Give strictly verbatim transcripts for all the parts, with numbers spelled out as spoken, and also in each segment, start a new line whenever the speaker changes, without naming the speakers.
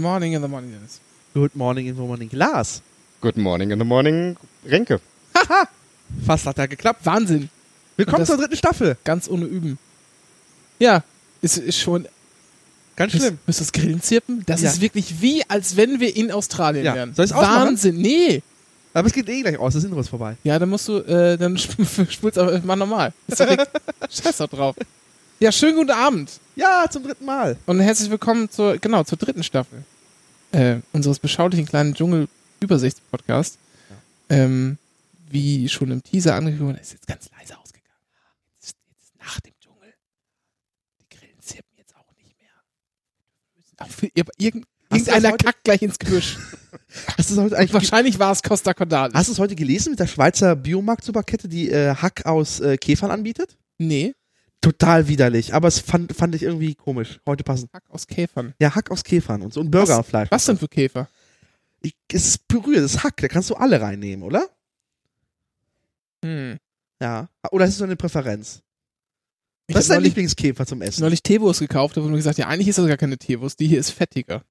morning in the morning, Dennis.
Good morning in the morning, Lars.
Good morning in the morning, Renke.
Haha, fast hat er geklappt.
Wahnsinn.
Willkommen zur dritten Staffel.
Ganz ohne Üben. Ja, ist, ist schon...
Ganz schlimm.
Müsst das Grillen zirpen? Das
Ja.
ist wirklich wie, als wenn wir in Australien
Ja.
wären.
Soll ich's ausmachen?
Wahnsinn, nee.
Aber es geht eh gleich aus, das Intro ist vorbei.
Ja, dann musst du, äh, dann sp- spulst aber, mach normal. Ist doch egal. Scheiß doch drauf. Ja, schönen guten Abend.
Ja, zum dritten Mal.
Und herzlich willkommen zur, genau, zur dritten Staffel äh, unseres beschaulichen kleinen Dschungel-Übersichts-Podcasts.
Ja.
Ähm, wie schon im Teaser angekündigt, ist jetzt ganz leise ausgegangen. Jetzt ist, jetzt ist nach dem Dschungel. Die Grillen zirpen jetzt auch nicht mehr. Auch für, irgend,
Hast du
irgendeiner
das heute-
kackt gleich ins Gebüsch.
Hast du es heute eigentlich ge-
Wahrscheinlich war es Costa Cordalis.
Hast du es heute gelesen mit der Schweizer Biomarkt-Superkette, die äh, Hack aus äh, Käfern anbietet?
Nee,
Total widerlich, aber es fand, fand ich irgendwie komisch. Heute passen.
Hack aus Käfern.
Ja, Hack aus Käfern und so ein Burgerfleisch.
Was denn für Käfer?
Ich, es ist berührt, es ist Hack, da kannst du alle reinnehmen, oder?
Hm.
Ja. Oder ist es so eine Präferenz?
Ich
Was ist
hab
dein
neulich,
Lieblingskäfer zum Essen?
neulich Teewurst gekauft, da wurde mir gesagt, ja, eigentlich ist das gar keine Teewurst, die hier ist fettiger.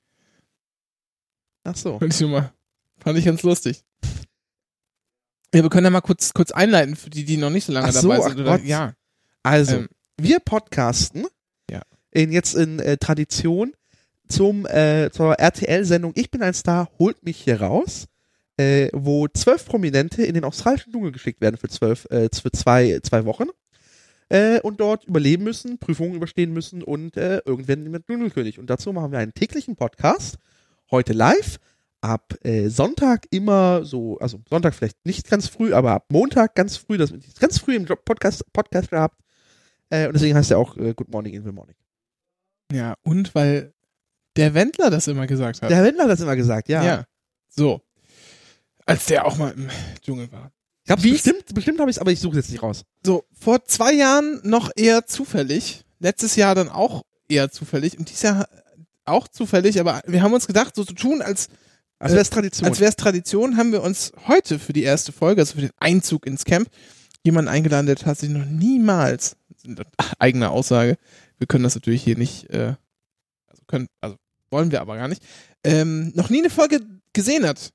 Ach so.
Fand ich schon mal, fand ich ganz lustig. Ja, wir können ja mal kurz, kurz einleiten für die, die noch nicht so lange
Ach so,
dabei
ach
sind. Oder,
Gott.
ja.
Also,
Ähm,
wir podcasten
Ja.
in, jetzt in äh, Tradition zum, äh, zur R T L-Sendung Ich bin ein Star, holt mich hier raus, äh, wo zwölf Prominente in den australischen Dschungel geschickt werden für zwölf, äh, für zwei, zwei Wochen äh, und dort überleben müssen, Prüfungen überstehen müssen und äh, irgendwann mit Dschungelkönig. Und dazu machen wir einen täglichen Podcast, heute live, ab äh, Sonntag immer so, also Sonntag vielleicht nicht ganz früh, aber ab Montag ganz früh, das ganz früh im Job- Podcast, Podcast gehabt. Äh, und deswegen heißt er auch äh, Good Morning in the Morning.
ja, und weil der Wendler das immer gesagt hat.
Der Herr Wendler hat das immer gesagt, ja.
ja. So. Als der auch mal im Dschungel war.
Ich hab's
Wie-
bestimmt, bestimmt habe ich es, aber ich suche jetzt nicht raus.
So, vor zwei Jahren noch eher zufällig. Letztes Jahr dann auch eher zufällig. Und dieses Jahr auch zufällig, aber wir haben uns gedacht, so zu tun, als
Also wäre es Tradition.
Als wäre es Tradition, haben wir uns heute für die erste Folge, also für den Einzug ins Camp, jemanden eingeladen, der tatsächlich noch niemals, ach, eigene Aussage, wir können das natürlich hier nicht, äh, also können, also wollen wir aber gar nicht, ähm, noch nie eine Folge gesehen hat.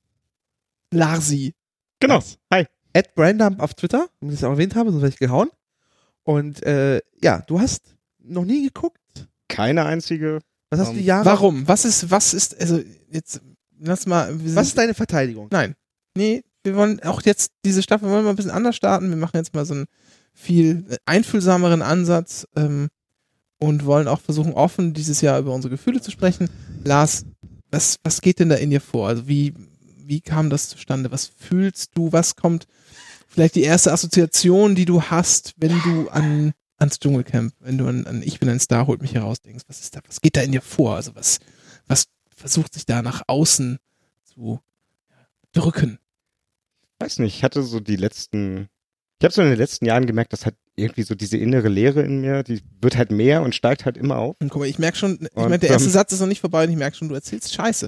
Larsi.
Genau. Hi.
At Brandump auf Twitter, wenn ich es auch erwähnt habe, sonst wäre ich gehauen. Und äh, ja, du hast noch nie geguckt.
Keine einzige.
Was hast
Um,
du die Jahre?
Warum? Was ist, was ist, also jetzt, lass mal, wir sind,
Was ist deine Verteidigung?
Nein. Nee, wir wollen auch jetzt diese Staffel wollen wir mal ein bisschen anders starten. Wir machen jetzt mal so einen viel einfühlsameren Ansatz ähm, und wollen auch versuchen, offen dieses Jahr über unsere Gefühle zu sprechen. Lars, was, was geht denn da in dir vor? Also wie, wie kam das zustande? Was fühlst du? Was kommt vielleicht die erste Assoziation, die du hast, wenn du an ans Dschungelcamp, wenn du an, an Ich bin ein Star, holt mich heraus denkst? Was ist da? Was geht da in dir vor? Also was, was versucht sich da nach außen zu drücken?
Weiß nicht, ich hatte so die letzten, ich habe so in den letzten Jahren gemerkt, dass halt irgendwie so diese innere Leere in mir, die wird halt mehr und steigt halt immer auf.
Und guck mal, ich merke schon, ich
Und,
meine, der erste
ähm,
Satz ist noch nicht vorbei und ich merke schon, du erzählst Scheiße.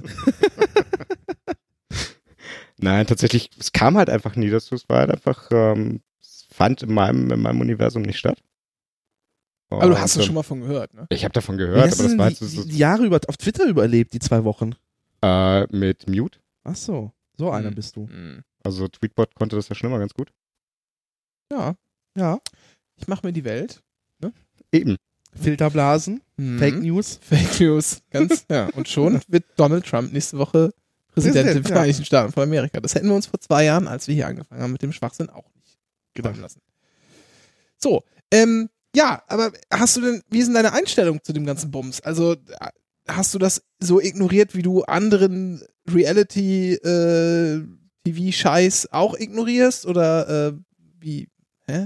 Nein, tatsächlich, es kam halt einfach nie dazu. Es war halt einfach, ähm, es fand in meinem, in meinem Universum nicht statt.
Aber du hast
Und,
es schon mal von gehört, ne?
Ich habe davon
Wie
gehört,
hast
aber
du
das war
denn
halt so,
die,
so
die Jahre über auf Twitter überlebt, die zwei Wochen?
äh, mit Mute.
Ach so, so einer
Hm.
bist du.
Hm.
Also Tweetbot konnte das ja schon immer ganz gut.
Ja,
Ja.
ich mache mir die Welt.
Eben.
Filterblasen,
Hm.
Fake News.
Fake News, ganz, ja. Und schon wird Donald Trump nächste Woche Präsident der
Präsident, ja.
Vereinigten Staaten von Amerika. Das hätten wir uns vor zwei Jahren, als wir hier angefangen haben, mit dem Schwachsinn auch nicht gedacht lassen. So, ähm, ja, aber hast du denn, wie ist denn deine Einstellung zu dem ganzen Bums? Also, äh, hast du das so ignoriert, wie du anderen Reality-T V-Scheiß auch ignorierst? Oder äh, wie, hä?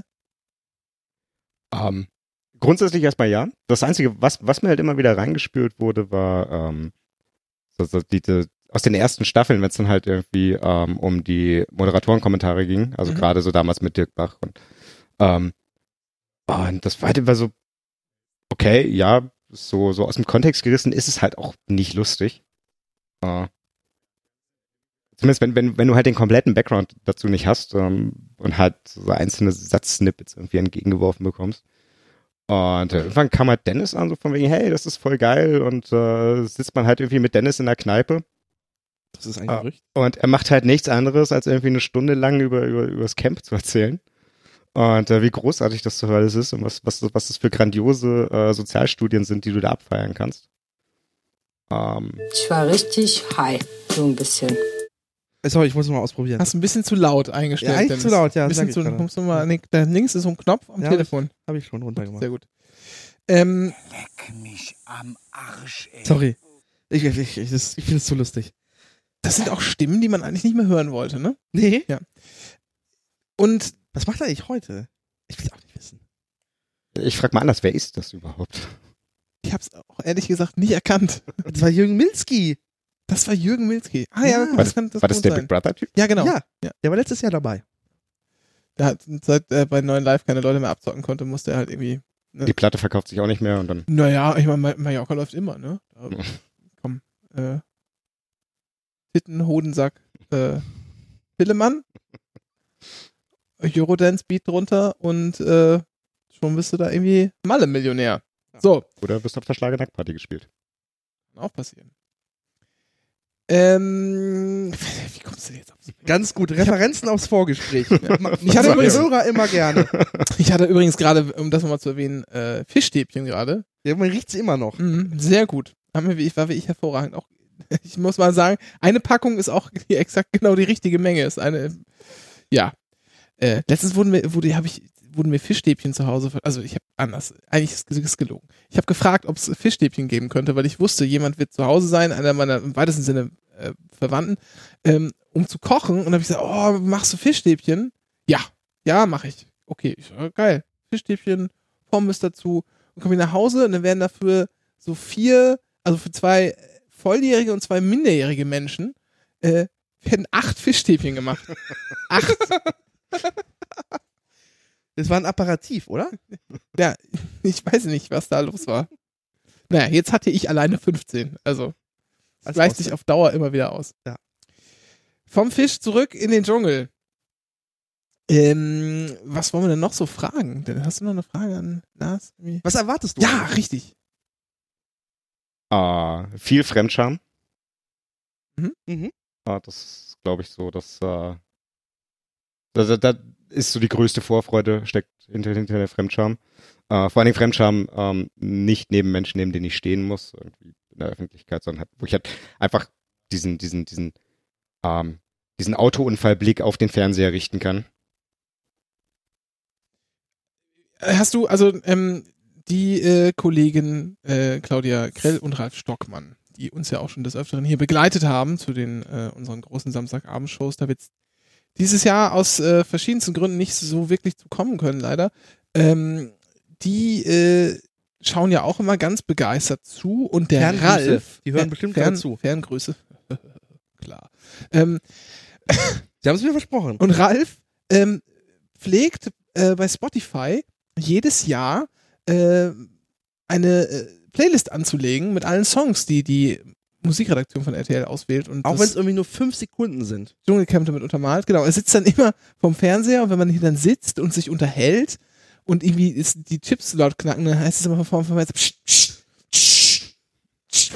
Ähm, grundsätzlich erstmal ja. Das Einzige, was, was mir halt immer wieder reingespült wurde, war ähm, so, so die, die, aus den ersten Staffeln, wenn es dann halt irgendwie ähm, um die Moderatorenkommentare ging, also
Mhm.
gerade so damals mit Dirk Bach und ähm, und das zweite war so, okay, ja, so, so aus dem Kontext gerissen ist es halt auch nicht lustig. Äh, zumindest wenn, wenn, wenn du halt den kompletten Background dazu nicht hast ähm, und halt so einzelne Satzsnippets irgendwie entgegengeworfen bekommst. Und äh, irgendwann kam halt Dennis an, so von wegen, hey, das ist voll geil. Und äh, sitzt man halt irgendwie mit Dennis in der Kneipe.
Das ist ein
Ah.
Gerücht.
Und er macht halt nichts anderes, als irgendwie eine Stunde lang über, über, über das Camp zu erzählen. Und äh, wie großartig das so alles ist und was, was, was das für grandiose äh, Sozialstudien sind, die du da abfeiern kannst. Ähm,
Ich war richtig high, so ein bisschen.
Sorry, ich muss mal ausprobieren.
Hast du ein bisschen zu laut eingestellt.
Ja, eigentlich
Dennis.
zu laut, ja,
Ein bisschen
sag ich
zu,
gerade.
kommst du mal, nee, da links ist so ein Knopf am
Ja,
Telefon.
Habe ich schon runtergemacht.
Sehr gut. Ähm,
Leck mich am Arsch, ey.
Sorry. Ich, ich, ich, ich, ich finde es zu lustig.
das sind auch Stimmen, die man eigentlich nicht mehr hören wollte, ne?
Nee.
Und
Was macht er eigentlich heute? Ich will es auch nicht wissen.
ich frage mal anders, wer ist das überhaupt?
ich habe es auch ehrlich gesagt nicht erkannt.
Das war Jürgen Milski.
Das war Jürgen Milski. Ah ja,
Ja.
guck,
War
das kann das
War das
gut
der
sein.
Big Brother-Typ?
Ja, genau.
Ja.
Ja.
Der war letztes Jahr dabei.
Der hat, seit er bei neuen Live keine Leute mehr abzocken konnte, musste er halt irgendwie.
Die Platte verkauft sich auch nicht mehr und dann.
Naja, ich meine, Mallorca läuft immer, ne? Da,
Ja.
komm, äh, Titten, Hodensack, äh, Pillemann, Eurodance Beat drunter und äh, schon bist du da irgendwie Malle-Millionär. So,
Oder wirst du auf der Schlager-Nacktparty gespielt?
kann auch passieren. Ähm, wie kommst du denn jetzt auf?
Ganz gut. Referenzen aufs Vorgespräch.
Ich hatte
Unsere
übrigens,
Hörer immer gerne.
ich hatte übrigens gerade, um das nochmal zu erwähnen, äh, Fischstäbchen gerade.
Ja, man riecht sie immer noch.
Mhm, sehr gut. Haben wir, wie ich, war wie ich hervorragend. Auch, ich muss mal sagen, eine Packung ist auch die, exakt genau die richtige Menge. Ist eine, ja. Äh, letztens wurden mir, wurde, habe ich, wurden mir Fischstäbchen zu Hause, ver- also ich habe anders, eigentlich ist es gelogen. Ich habe gefragt, ob es Fischstäbchen geben könnte, weil ich wusste, jemand wird zu Hause sein, einer meiner im weitesten Sinne äh, Verwandten, ähm, um zu kochen. Und habe ich gesagt, oh, machst du Fischstäbchen? Ja, ja, mache ich. Okay, ich so, geil. Fischstäbchen, Pommes dazu. Und komme ich nach Hause und dann werden dafür so vier, also für zwei volljährige und zwei minderjährige Menschen, äh, werden acht Fischstäbchen gemacht. Acht.
Das war ein Apparativ, oder?
Ja, ich weiß nicht, was da los war. Naja, jetzt hatte ich alleine fünfzehn. Also, das
Als
gleicht
Ausgleich.
sich auf Dauer immer wieder aus.
Ja.
Vom Fisch zurück in den Dschungel. Ähm, was wollen wir denn noch so fragen? Hast du noch eine Frage an Lars? Irgendwie?
Was erwartest du?
Ja, richtig.
Ah, viel Fremdscham.
Mhm.
Ah, das ist, glaube ich, so, dass äh, da, da, da ist so die größte Vorfreude, steckt hinter, hinter der Fremdscham. Äh, vor allen Dingen Fremdscham ähm, nicht neben Menschen, neben denen ich stehen muss, irgendwie in der Öffentlichkeit, sondern halt, wo ich halt einfach diesen, diesen, diesen, ähm, diesen Autounfallblick auf den Fernseher richten kann.
Hast du, also, ähm, die äh, Kollegen äh, Claudia Krell und Ralf Stockmann, die uns ja auch schon des Öfteren hier begleitet haben zu den äh, unseren großen Samstagabendshows, da wird's dieses Jahr aus äh, verschiedensten Gründen nicht so wirklich zu kommen können, leider. Ähm, die äh, schauen ja auch immer ganz begeistert zu und der
Ferngrüße.
Ralf,
Die hören
Fern-
bestimmt
Fern,
gerade zu.
Ferngrüße, klar. Ähm,
Sie haben es mir versprochen.
und Ralf ähm, pflegt äh, bei Spotify jedes Jahr äh, eine äh, Playlist anzulegen mit allen Songs, die die Musikredaktion von R T L auswählt. Und
Auch
das
wenn es irgendwie nur fünf Sekunden sind.
Dschungelcamp damit untermalt. Genau, er sitzt dann immer vom Fernseher und wenn man hier dann sitzt und sich unterhält und irgendwie ist die Chips laut knacken, dann heißt es immer vom Fernseher, psch, psch, psch, psch,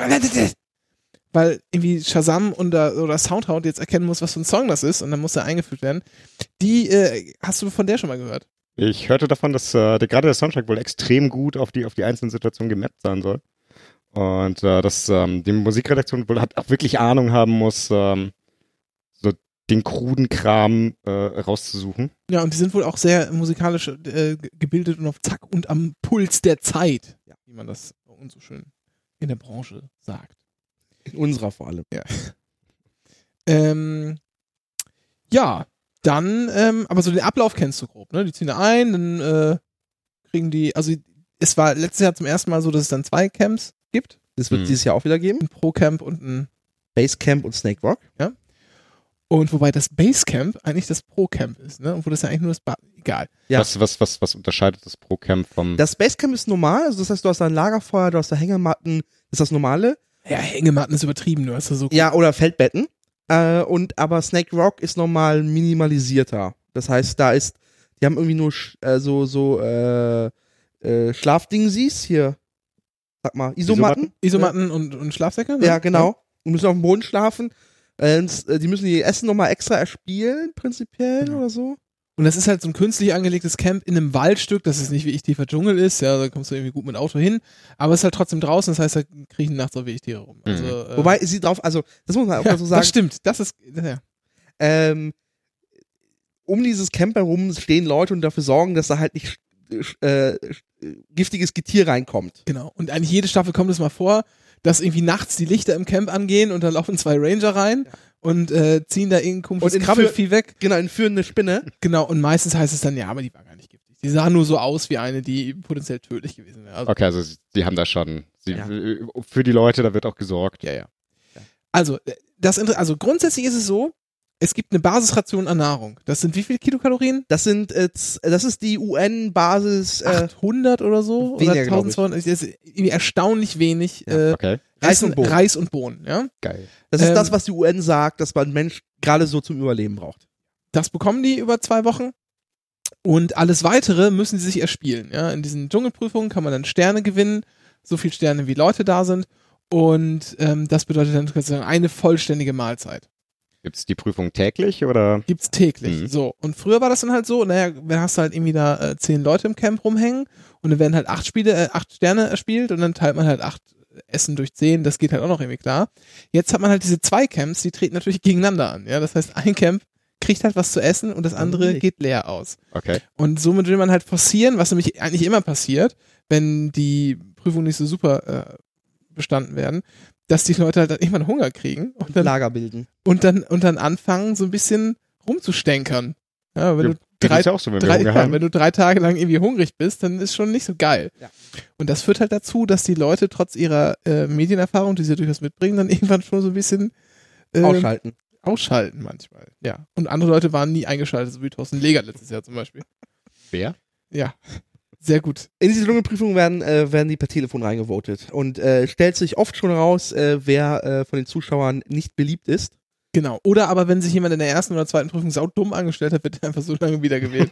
weil irgendwie Shazam oder, oder Soundhound jetzt erkennen muss, was für ein Song das ist und dann muss er eingefügt werden. Die, äh, hast du von der schon mal gehört?
Ich hörte davon, dass äh, der, gerade der Soundtrack wohl extrem gut auf die, auf die einzelnen Situationen gemappt sein soll. Und äh, dass ähm, die Musikredaktion wohl hat, auch wirklich Ahnung haben muss, ähm, so den kruden Kram äh, rauszusuchen.
Ja, und die sind wohl auch sehr musikalisch äh, ge- gebildet und auf Zack und am Puls der Zeit, ja, wie man das bei uns so schön in der Branche sagt.
In unserer vor allem.
Ja. Ähm, ja, dann, ähm, aber so den Ablauf kennst du grob, ne? Die ziehen da ein, dann äh, kriegen die, also es war letztes Jahr zum ersten Mal so, dass es dann zwei Camps gibt.
Das wird
Hm.
dieses Jahr auch wieder geben.
Ein Pro-Camp und ein,
Basecamp und Snake Rock.
und wobei das Basecamp eigentlich das Pro-Camp ist, ne? Und wo das ja eigentlich nur das, ba egal.
Ja.
Was, was, was, was unterscheidet das Pro-Camp vom...
Das Basecamp ist normal, also das heißt, du hast da ein Lagerfeuer, du hast da Hängematten, das ist das Normale.
Ja, Hängematten ist übertrieben, du hast ja so.
Ja, oder Feldbetten. Äh, und aber Snake Rock ist normal minimalisierter. Das heißt, da ist, die haben irgendwie nur sch- äh, so, so, äh, äh, Schlafding siehst, hier, sag mal, Isomatten.
Isomatten und, und Schlafsäcke? Ne?
Ja, genau. Und müssen auf dem Boden schlafen. Äh, die müssen ihr Essen nochmal extra erspielen, prinzipiell
Genau.
oder so.
Und das ist halt so ein künstlich angelegtes Camp in einem Waldstück, das ist nicht wie ich tiefer Dschungel ist, ja, da kommst du irgendwie gut mit Auto hin, aber es ist halt trotzdem draußen, das heißt, da kriechen nachts auch wirklich Tiere rum. Also, äh,
Wobei sie drauf, also, das muss man auch
ja,
mal so sagen.
das stimmt, das ist, ja.
Ähm, um dieses Camp herum stehen Leute und dafür sorgen, dass da halt nicht äh, giftiges Getier reinkommt.
Genau. Und eigentlich jede Staffel kommt es mal vor, dass irgendwie nachts die Lichter im Camp angehen und dann laufen zwei Ranger rein
Ja.
und äh, ziehen da irgendein komisches
Und entführen-
Krabbelvieh weg.
Genau, entführen eine Spinne.
Genau. Und meistens heißt es dann, ja, aber die war gar nicht giftig. Die sah nur so aus wie eine, die potenziell tödlich gewesen wäre. Also,
Okay, also sie- die haben da schon, sie,
Ja.
für die Leute, da wird auch gesorgt.
ja, ja. Also, äh, das, Inter- also grundsätzlich ist es so, es gibt eine Basisration an Nahrung. Das sind wie viele Kilokalorien?
Das sind, äh, z- das ist die U N-Basis, äh,
achthundert oder so?
weniger,
oder
glaub ich.
eintausendzweihundert? Das ist irgendwie erstaunlich wenig. Äh,
Okay,
Reis
Essen,
und Bohnen.
Reis und Bohnen, ja.
geil.
Das ist
Ähm,
das, was die U N sagt, dass man Mensch gerade so zum Überleben braucht.
Das bekommen die über zwei Wochen. Und alles Weitere müssen sie sich erspielen. Ja? In diesen Dschungelprüfungen kann man dann Sterne gewinnen, so viele Sterne wie Leute da sind. Und ähm, das bedeutet dann sozusagen eine vollständige Mahlzeit.
Gibt's die Prüfung täglich oder?
Gibt's täglich.
Mhm.
So. Und früher war das dann halt so, naja, wenn hast du halt irgendwie da äh, zehn Leute im Camp rumhängen und dann werden halt acht Spiele, äh, acht Sterne erspielt und dann teilt man halt acht Essen durch zehn, das geht halt auch noch irgendwie klar. Jetzt hat man halt diese zwei Camps, die treten natürlich gegeneinander an. Ja, das heißt, ein Camp kriegt halt was zu essen und das andere
nicht.
geht leer aus.
Okay.
Und somit will man halt forcieren, was nämlich eigentlich immer passiert, wenn die Prüfungen nicht so super äh, bestanden werden, dass die Leute halt dann irgendwann Hunger kriegen und dann,
Lager bilden.
und dann, und dann anfangen, so ein bisschen rumzustänkern. Ja, wenn
Ja,
du
geht
drei,
uns ja auch so, wenn wir
drei,
Hunger
ja,
haben.
wenn du drei Tage lang irgendwie hungrig bist, dann ist schon nicht so geil.
Ja.
Und das führt halt dazu, dass die Leute trotz ihrer äh, Medienerfahrung, die sie durchaus mitbringen, dann irgendwann schon so ein bisschen äh,
Ausschalten.
ausschalten manchmal. Ja. Und andere Leute waren nie eingeschaltet, so wie Thorsten Legert letztes Jahr zum Beispiel.
Wer?
Ja. Sehr gut.
In diese Dschungelprüfung werden, äh, werden die per Telefon reingevotet. Und äh, stellt sich oft schon raus, äh, wer äh, von den Zuschauern nicht beliebt ist.
Genau. Oder aber wenn sich jemand in der ersten oder zweiten Prüfung saudumm angestellt hat, wird er einfach so lange wiedergewählt,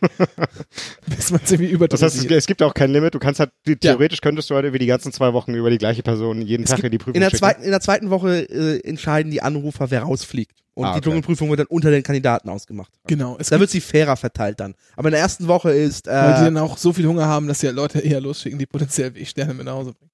bis man es irgendwie
Das heißt, es,
überdosiert.
es gibt auch kein Limit. Du kannst halt, die- theoretisch könntest du halt über die ganzen zwei Wochen über die gleiche Person jeden
Es
Tag
gibt-
in die Prüfung
In der,
schicken.
zweiten, in der zweiten Woche äh, entscheiden die Anrufer, wer rausfliegt. Und
Ah,
die
okay.
Dschungelprüfung wird dann unter den Kandidaten ausgemacht.
Genau. Es
Da
gibt
wird sie fairer verteilt dann. Aber in der ersten Woche ist
Weil die
äh,
dann auch so viel Hunger haben, dass sie halt Leute eher losschicken, die potenziell Sterne mit nach Hause bringen.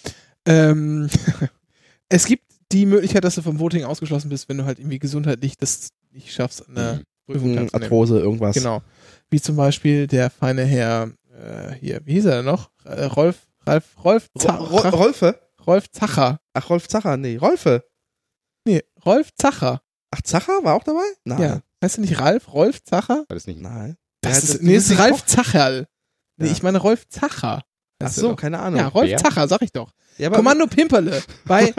Ähm, es gibt die Möglichkeit, dass du vom Voting ausgeschlossen bist, wenn du halt irgendwie gesundheitlich das nicht schaffst, an der
Mhm.
Prüfung
mh,
teilzunehmen.
Arthrose, irgendwas.
Genau. Wie zum Beispiel der feine Herr, äh, hier, wie hieß er denn noch? Äh, Rolf, Ralf, Rolf,
Ro
Zach,
Ro Rolfe?
Rolf Zacher.
Ach, Rolf Zacher, nee. Rolfe.
Nee, Rolf Zacher.
Ach, Zacher war auch dabei? Nein.
Ja. Heißt du nicht Ralf? Rolf Zacher?
War das nicht?
Nein.
Das
Ja,
ist,
das-
nee,
das
das ist
ist
Ralf
Koch-
Zacherl. Nee,
Ja.
ich meine Rolf Zacher.
Ach
Heißt er
so,
doch.
keine Ahnung.
Ja, Rolf
Wer?
Zacher, sag ich doch.
Ja, aber
Kommando Pimperle. Bei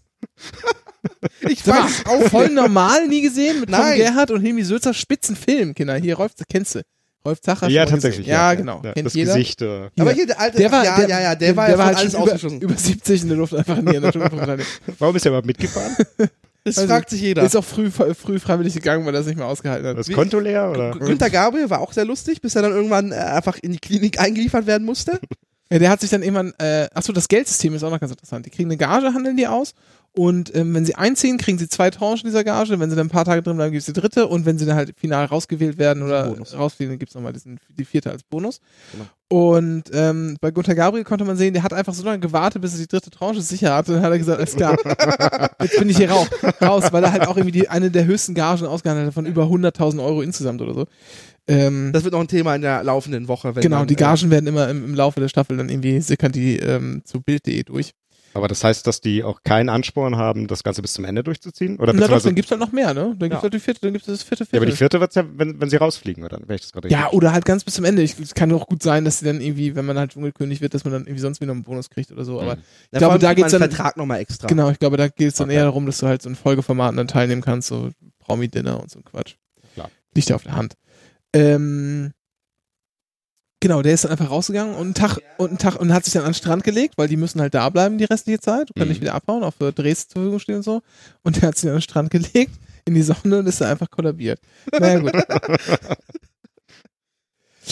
ich
Sag mal,
weiß auch
voll normal nie gesehen mit Tom
Nein.
Gerhardt und Hilmi Sülzer Spitzenfilm, Kinder. Hier, Rolf, kennst du. Rolf Zacher.
Ja,
schon mal
tatsächlich.
gesehen. Ja, genau. Kennt
das
jeder.
Gesicht. Äh,
Aber
Hier.
hier, der alte,
Der war,
ja,
der,
ja, ja, der, war ja von
halt
alles
schon über,
ausgeschlossen.
über siebzig und der durfte einfach nie in der Dschungelprüfung teilnehmen.
warum ist er überhaupt mitgefahren?
Das
also,
fragt sich jeder.
Ist auch früh, früh freiwillig gegangen, weil er es nicht mehr ausgehalten hat.
Das
Wie-
Konto leer oder?
Günter Gabriel war auch sehr lustig, bis er dann irgendwann äh, einfach in die Klinik eingeliefert werden musste.
Ja, der hat sich dann irgendwann, äh, achso, das Geldsystem ist auch noch ganz interessant. Die kriegen eine Gage, handeln die aus und ähm, wenn sie einziehen, kriegen sie zwei Tranchen dieser Gage. Wenn sie dann ein paar Tage drin bleiben, gibt es die dritte und wenn sie dann halt final rausgewählt werden oder
Bonus.
rausfliegen, dann gibt es nochmal diesen, die vierte als Bonus.
Genau.
Und ähm, bei Günter Gabriel konnte man sehen, der hat einfach so lange gewartet, bis er die dritte Tranche sicher hatte. Dann hat er gesagt, alles klar, jetzt bin ich hier raus, raus, weil er halt auch irgendwie die, eine der höchsten Gagen ausgehandelt hat von über hunderttausend Euro insgesamt oder so. Ähm,
Das wird noch ein Thema in der laufenden Woche. Wenn
genau,
dann,
die
äh,
Gagen werden immer im, im Laufe der Staffel dann irgendwie sickern die ähm, zu Bild punkt de durch.
Aber das heißt, dass die auch keinen Ansporn haben, das Ganze bis zum Ende durchzuziehen? Oder
Na doch,
beziehungsweise-
dann gibt's halt noch mehr, ne? Dann gibt's
Ja.
halt die vierte, dann gibt's das vierte
ja, aber
Viertel.
die vierte wird's ja, wenn, wenn sie rausfliegen, oder? Wenn ich das gerade
Ja,
richtig-
oder halt ganz bis zum Ende. Ich, es kann auch gut sein, dass sie dann irgendwie, wenn man halt Dschungelkönig wird, dass man dann irgendwie sonst wieder einen Bonus kriegt oder so. Aber
Mhm.
Ja,
glaube,
vor allem
da
kriegt
geht's
man einen
dann-
Vertrag nochmal extra.
genau, ich glaube, da geht's dann
Okay.
eher darum, dass du halt so in Folgeformaten dann teilnehmen kannst, so Promi-Dinner und so ein Quatsch.
Klar.
Liegt ja auf der Hand. Ähm, genau, der ist dann einfach rausgegangen und einen Tag, und einen Tag, und hat sich dann an den Strand gelegt, weil die müssen halt da bleiben die restliche Zeit, können
Mhm.
nicht wieder abhauen, auch für Drehs zur Verfügung stehen und so. Und der hat sich dann an den Strand gelegt, in die Sonne und ist da einfach kollabiert. Naja, gut.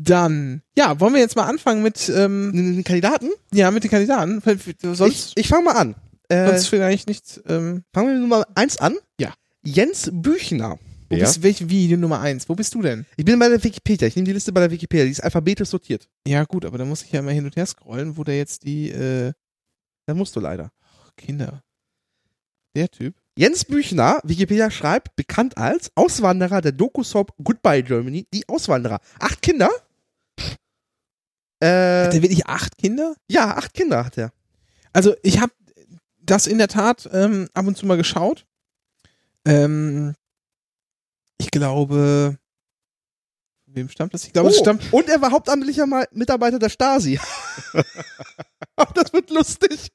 Dann, ja, wollen wir jetzt mal anfangen mit, ähm,
Den Kandidaten?
ja, mit den Kandidaten. Sonst,
Ich, ich fange mal an. Äh,
sonst vielleicht nicht, ähm,
fangen wir mit Nummer eins an.
Ja.
Jens Büchner.
wo
Ja.
bist, welche, wie, die Nummer eins? Wo bist du denn?
Ich bin bei der Wikipedia. Ich nehme die Liste bei der Wikipedia. Die ist alphabetisch sortiert.
Ja, gut, aber da muss ich ja immer hin und her scrollen, wo der jetzt die, äh,
Da musst du leider.
Kinder. Der Typ.
Jens Büchner, Wikipedia schreibt, bekannt als Auswanderer der Doku-Soap Goodbye Germany, die Auswanderer. Acht Kinder? Äh,
Hat der wirklich acht Kinder?
ja, acht Kinder hat er.
Also ich habe das in der Tat ähm, ab und zu mal geschaut. Ähm, ich glaube, von wem stammt das? Ich glaube, es
Oh,
stammt.
und er war hauptamtlicher Mal Mitarbeiter der Stasi. Oh, das wird lustig.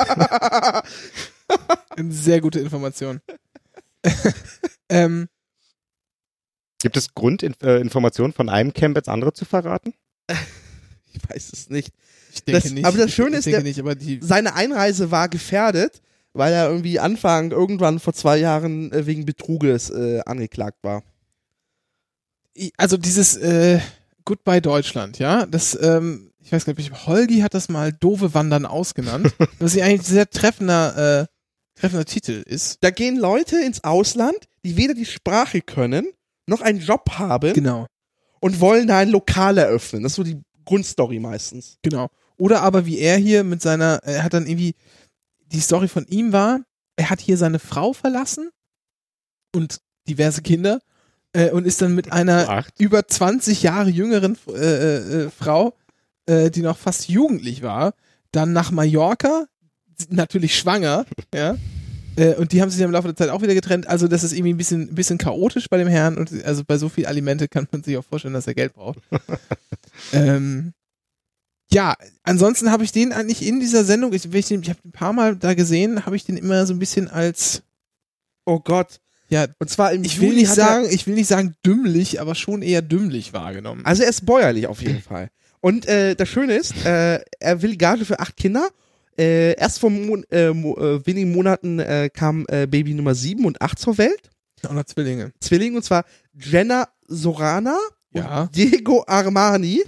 Eine sehr gute Information. ähm,
Gibt es Grundinformationen von einem Camp ins andere zu verraten?
Ich weiß es nicht.
ich denke
Das-
nicht.
aber das Schöne
ich,
ist,
ich denke
der-
nicht, aber die.
Seine Einreise war gefährdet, weil er irgendwie Anfang, irgendwann vor zwei Jahren äh, wegen Betruges äh, angeklagt war.
Also dieses äh, Goodbye Deutschland, ja, das, ähm, ich weiß gar nicht, Holgi hat das mal doofe Wandern ausgenannt, was ja eigentlich ein sehr treffender, äh, treffender Titel ist.
Da gehen Leute ins Ausland, die weder die Sprache können, noch einen Job haben
Genau,
und wollen da ein Lokal eröffnen. Das ist so die Grundstory meistens.
genau. Oder aber wie er hier mit seiner, er hat dann irgendwie, die Story von ihm war, er hat hier seine Frau verlassen und diverse Kinder äh, und ist dann mit einer
Acht.
über zwanzig Jahre jüngeren äh, äh, Frau, äh, die noch fast jugendlich war, dann nach Mallorca, natürlich schwanger, ja, äh, und die haben sich dann im Laufe der Zeit auch wieder getrennt, also das ist irgendwie ein bisschen, ein bisschen chaotisch bei dem Herrn und also bei so viel Alimente kann man sich auch vorstellen, dass er Geld braucht. ähm, ja, ansonsten habe ich den eigentlich in dieser Sendung, ich, ich, ich habe ein paar Mal da gesehen, habe ich den immer so ein bisschen als,
Oh Gott.
ja,
Und zwar im
ich will
Juli
nicht
hat
sagen, ich will nicht sagen dümmlich, aber schon eher dümmlich wahrgenommen.
Er, also er ist bäuerlich auf jeden Fall. Und äh, das Schöne ist, äh, er will Gage für acht Kinder. Äh, erst vor Mon äh, mo äh, wenigen Monaten äh, kam äh, Baby Nummer sieben und acht zur Welt.
Auch noch Zwillinge.
Zwillinge, und zwar Jenna Sorana
Ja.
und Diego Armani.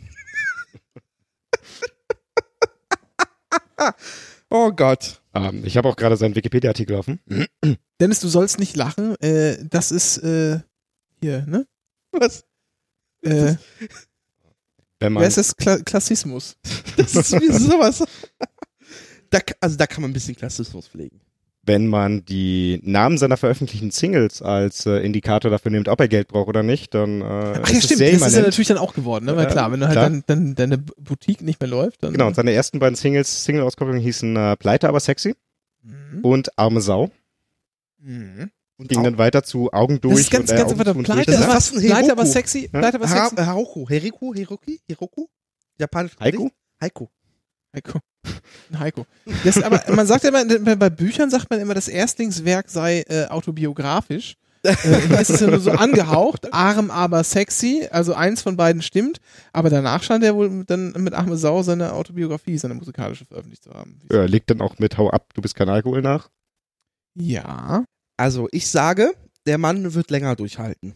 Oh Gott.
Ähm, ich habe auch gerade seinen Wikipedia-Artikel offen.
Dennis, du sollst nicht lachen. Äh, das ist äh, hier, ne?
Was?
Äh,
Wenn man,
wer ist das? Kla Klassismus.
Das ist wie sowas. Da, ka- also da kann man ein bisschen Klassismus pflegen.
wenn man die Namen seiner veröffentlichten Singles als äh, Indikator dafür nimmt, ob er Geld braucht oder nicht, dann äh,
Ach
ist
ja,
es
stimmt.
sehr
Das ist ja
immanent.
natürlich dann auch geworden, ne? Weil
Ja,
klar, wenn du halt
klar.
dann, dann deine Boutique nicht mehr läuft, dann.
Genau, und seine ersten beiden Singles, Single-Auskopplungen hießen äh, Pleite, aber sexy
Mhm.
und Arme Sau.
Mhm.
Und
Ging
auch-
dann weiter zu Augen
Das
durch
ist ganz,
und, äh,
ganz
Augen
einfach.
zu und
Pleite,
durch.
Das ist
aber,
fast ein
Pleite, aber
Heroku.
sexy. Pleite, aber
Ha
sexy.
Haruko. Heriku? Hiroki? Hiroku? Japanisch.
Heiko?
Heiko.
Heiko. Ein Heiko. Das, aber man sagt ja immer, bei bei Büchern sagt man immer, das Erstlingswerk sei äh, autobiografisch. äh, hier ist es ja nur so angehaucht, arm, aber sexy, also eins von beiden stimmt, aber danach scheint er wohl dann mit Ahmed Sau seine Autobiografie, seine musikalische veröffentlicht zu haben.
Ja, legt dann auch mit Hau ab, du bist kein Alkohol nach.
Ja.
Also, ich sage, der Mann wird länger durchhalten.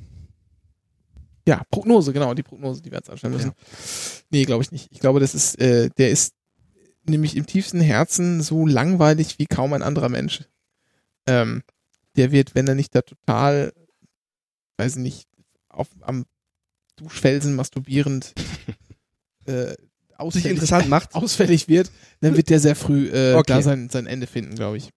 Ja, Prognose, genau, die Prognose, die wir jetzt anstellen müssen. Nee, glaube ich nicht. Ich glaube, das ist, äh, der ist nämlich im tiefsten Herzen so langweilig wie kaum ein anderer Mensch. Ähm, der wird, wenn er nicht da total, weiß ich nicht, auf, am Duschfelsen masturbierend äh,
Sich
ausfällig,
interessant macht.
ausfällig wird, dann wird der sehr früh äh,
Okay.
da sein, sein Ende finden, glaube ich.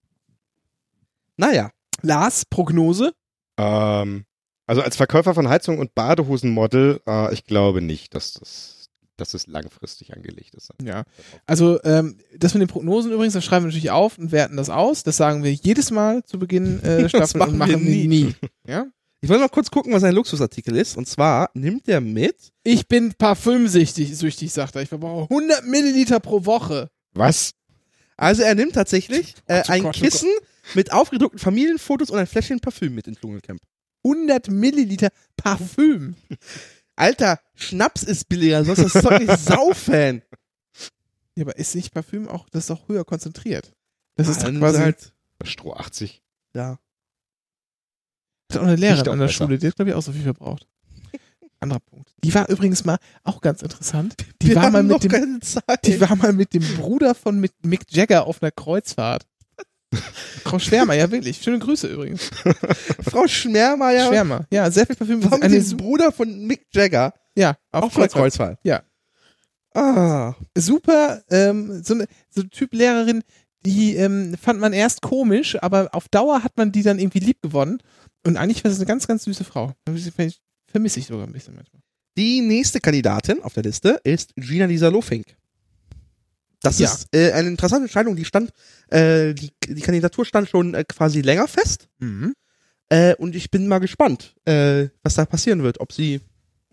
Naja.
Lars, Prognose?
Ähm, also als Verkäufer von Heizung und Badehosenmodel, äh, ich glaube nicht, dass das, dass das langfristig angelegt ist.
Ja. Also, ähm, das mit den Prognosen übrigens, das schreiben wir natürlich auf und werten das aus. Das sagen wir jedes Mal zu Beginn äh, der Staffel
machen
und machen
wir
wir
nie.
nie. Ja?
Ich wollte mal kurz gucken, was ein Luxusartikel ist. Und zwar nimmt er mit.
Ich bin parfümsüchtig, süchtig, sagt er. Ich verbrauche hundert Milliliter pro Woche.
Was?
Also er nimmt tatsächlich äh,
Gott, oh
ein
Gott, oh
Kissen mit aufgedruckten Familienfotos und ein Fläschchen Parfüm mit ins Dschungelcamp.
hundert Milliliter Parfüm.
Alter, Schnaps ist billiger, sonst ist das Zeug nicht Saufan.
Ja, aber ist nicht Parfüm auch, das ist doch höher konzentriert. Das ist doch
Dann
quasi,
halt,
Stroh achtzig.
ja.
das ist auch eine Lehrerin
Riecht auch
an der
besser.
Schule, die hat, glaube ich, auch so viel verbraucht. Anderer Punkt. Die war übrigens mal, auch ganz interessant, die,
Wir
war
haben
mal,
noch
mit dem,
keine Zeit.
die war mal mit dem Bruder von mit Mick Jagger auf einer Kreuzfahrt. Frau Schwärmer, ja wirklich. Schöne Grüße übrigens.
Frau Schmermeier
Schwärmer, ja, sehr viel Parfüm.
war mit
Eine
dem
su-
Bruder von Mick Jagger
ja, auf,
auf der
Kreuzfahrt.
Kreuzfahrt.
Ja.
Ah,
Super, ähm, so eine so eine Typ Lehrerin, die ähm, fand man erst komisch, aber auf Dauer hat man die dann irgendwie lieb gewonnen. Und eigentlich war das eine ganz, ganz süße Frau. Vermisse ich sogar ein bisschen manchmal.
die nächste Kandidatin auf der Liste ist Gina-Lisa Lofink. Das
Ja.
ist äh, eine interessante Entscheidung. Die stand, äh, die, die Kandidatur stand schon äh, quasi länger fest.
Mhm.
Äh, und ich bin mal gespannt, äh, was da passieren wird. Ob sie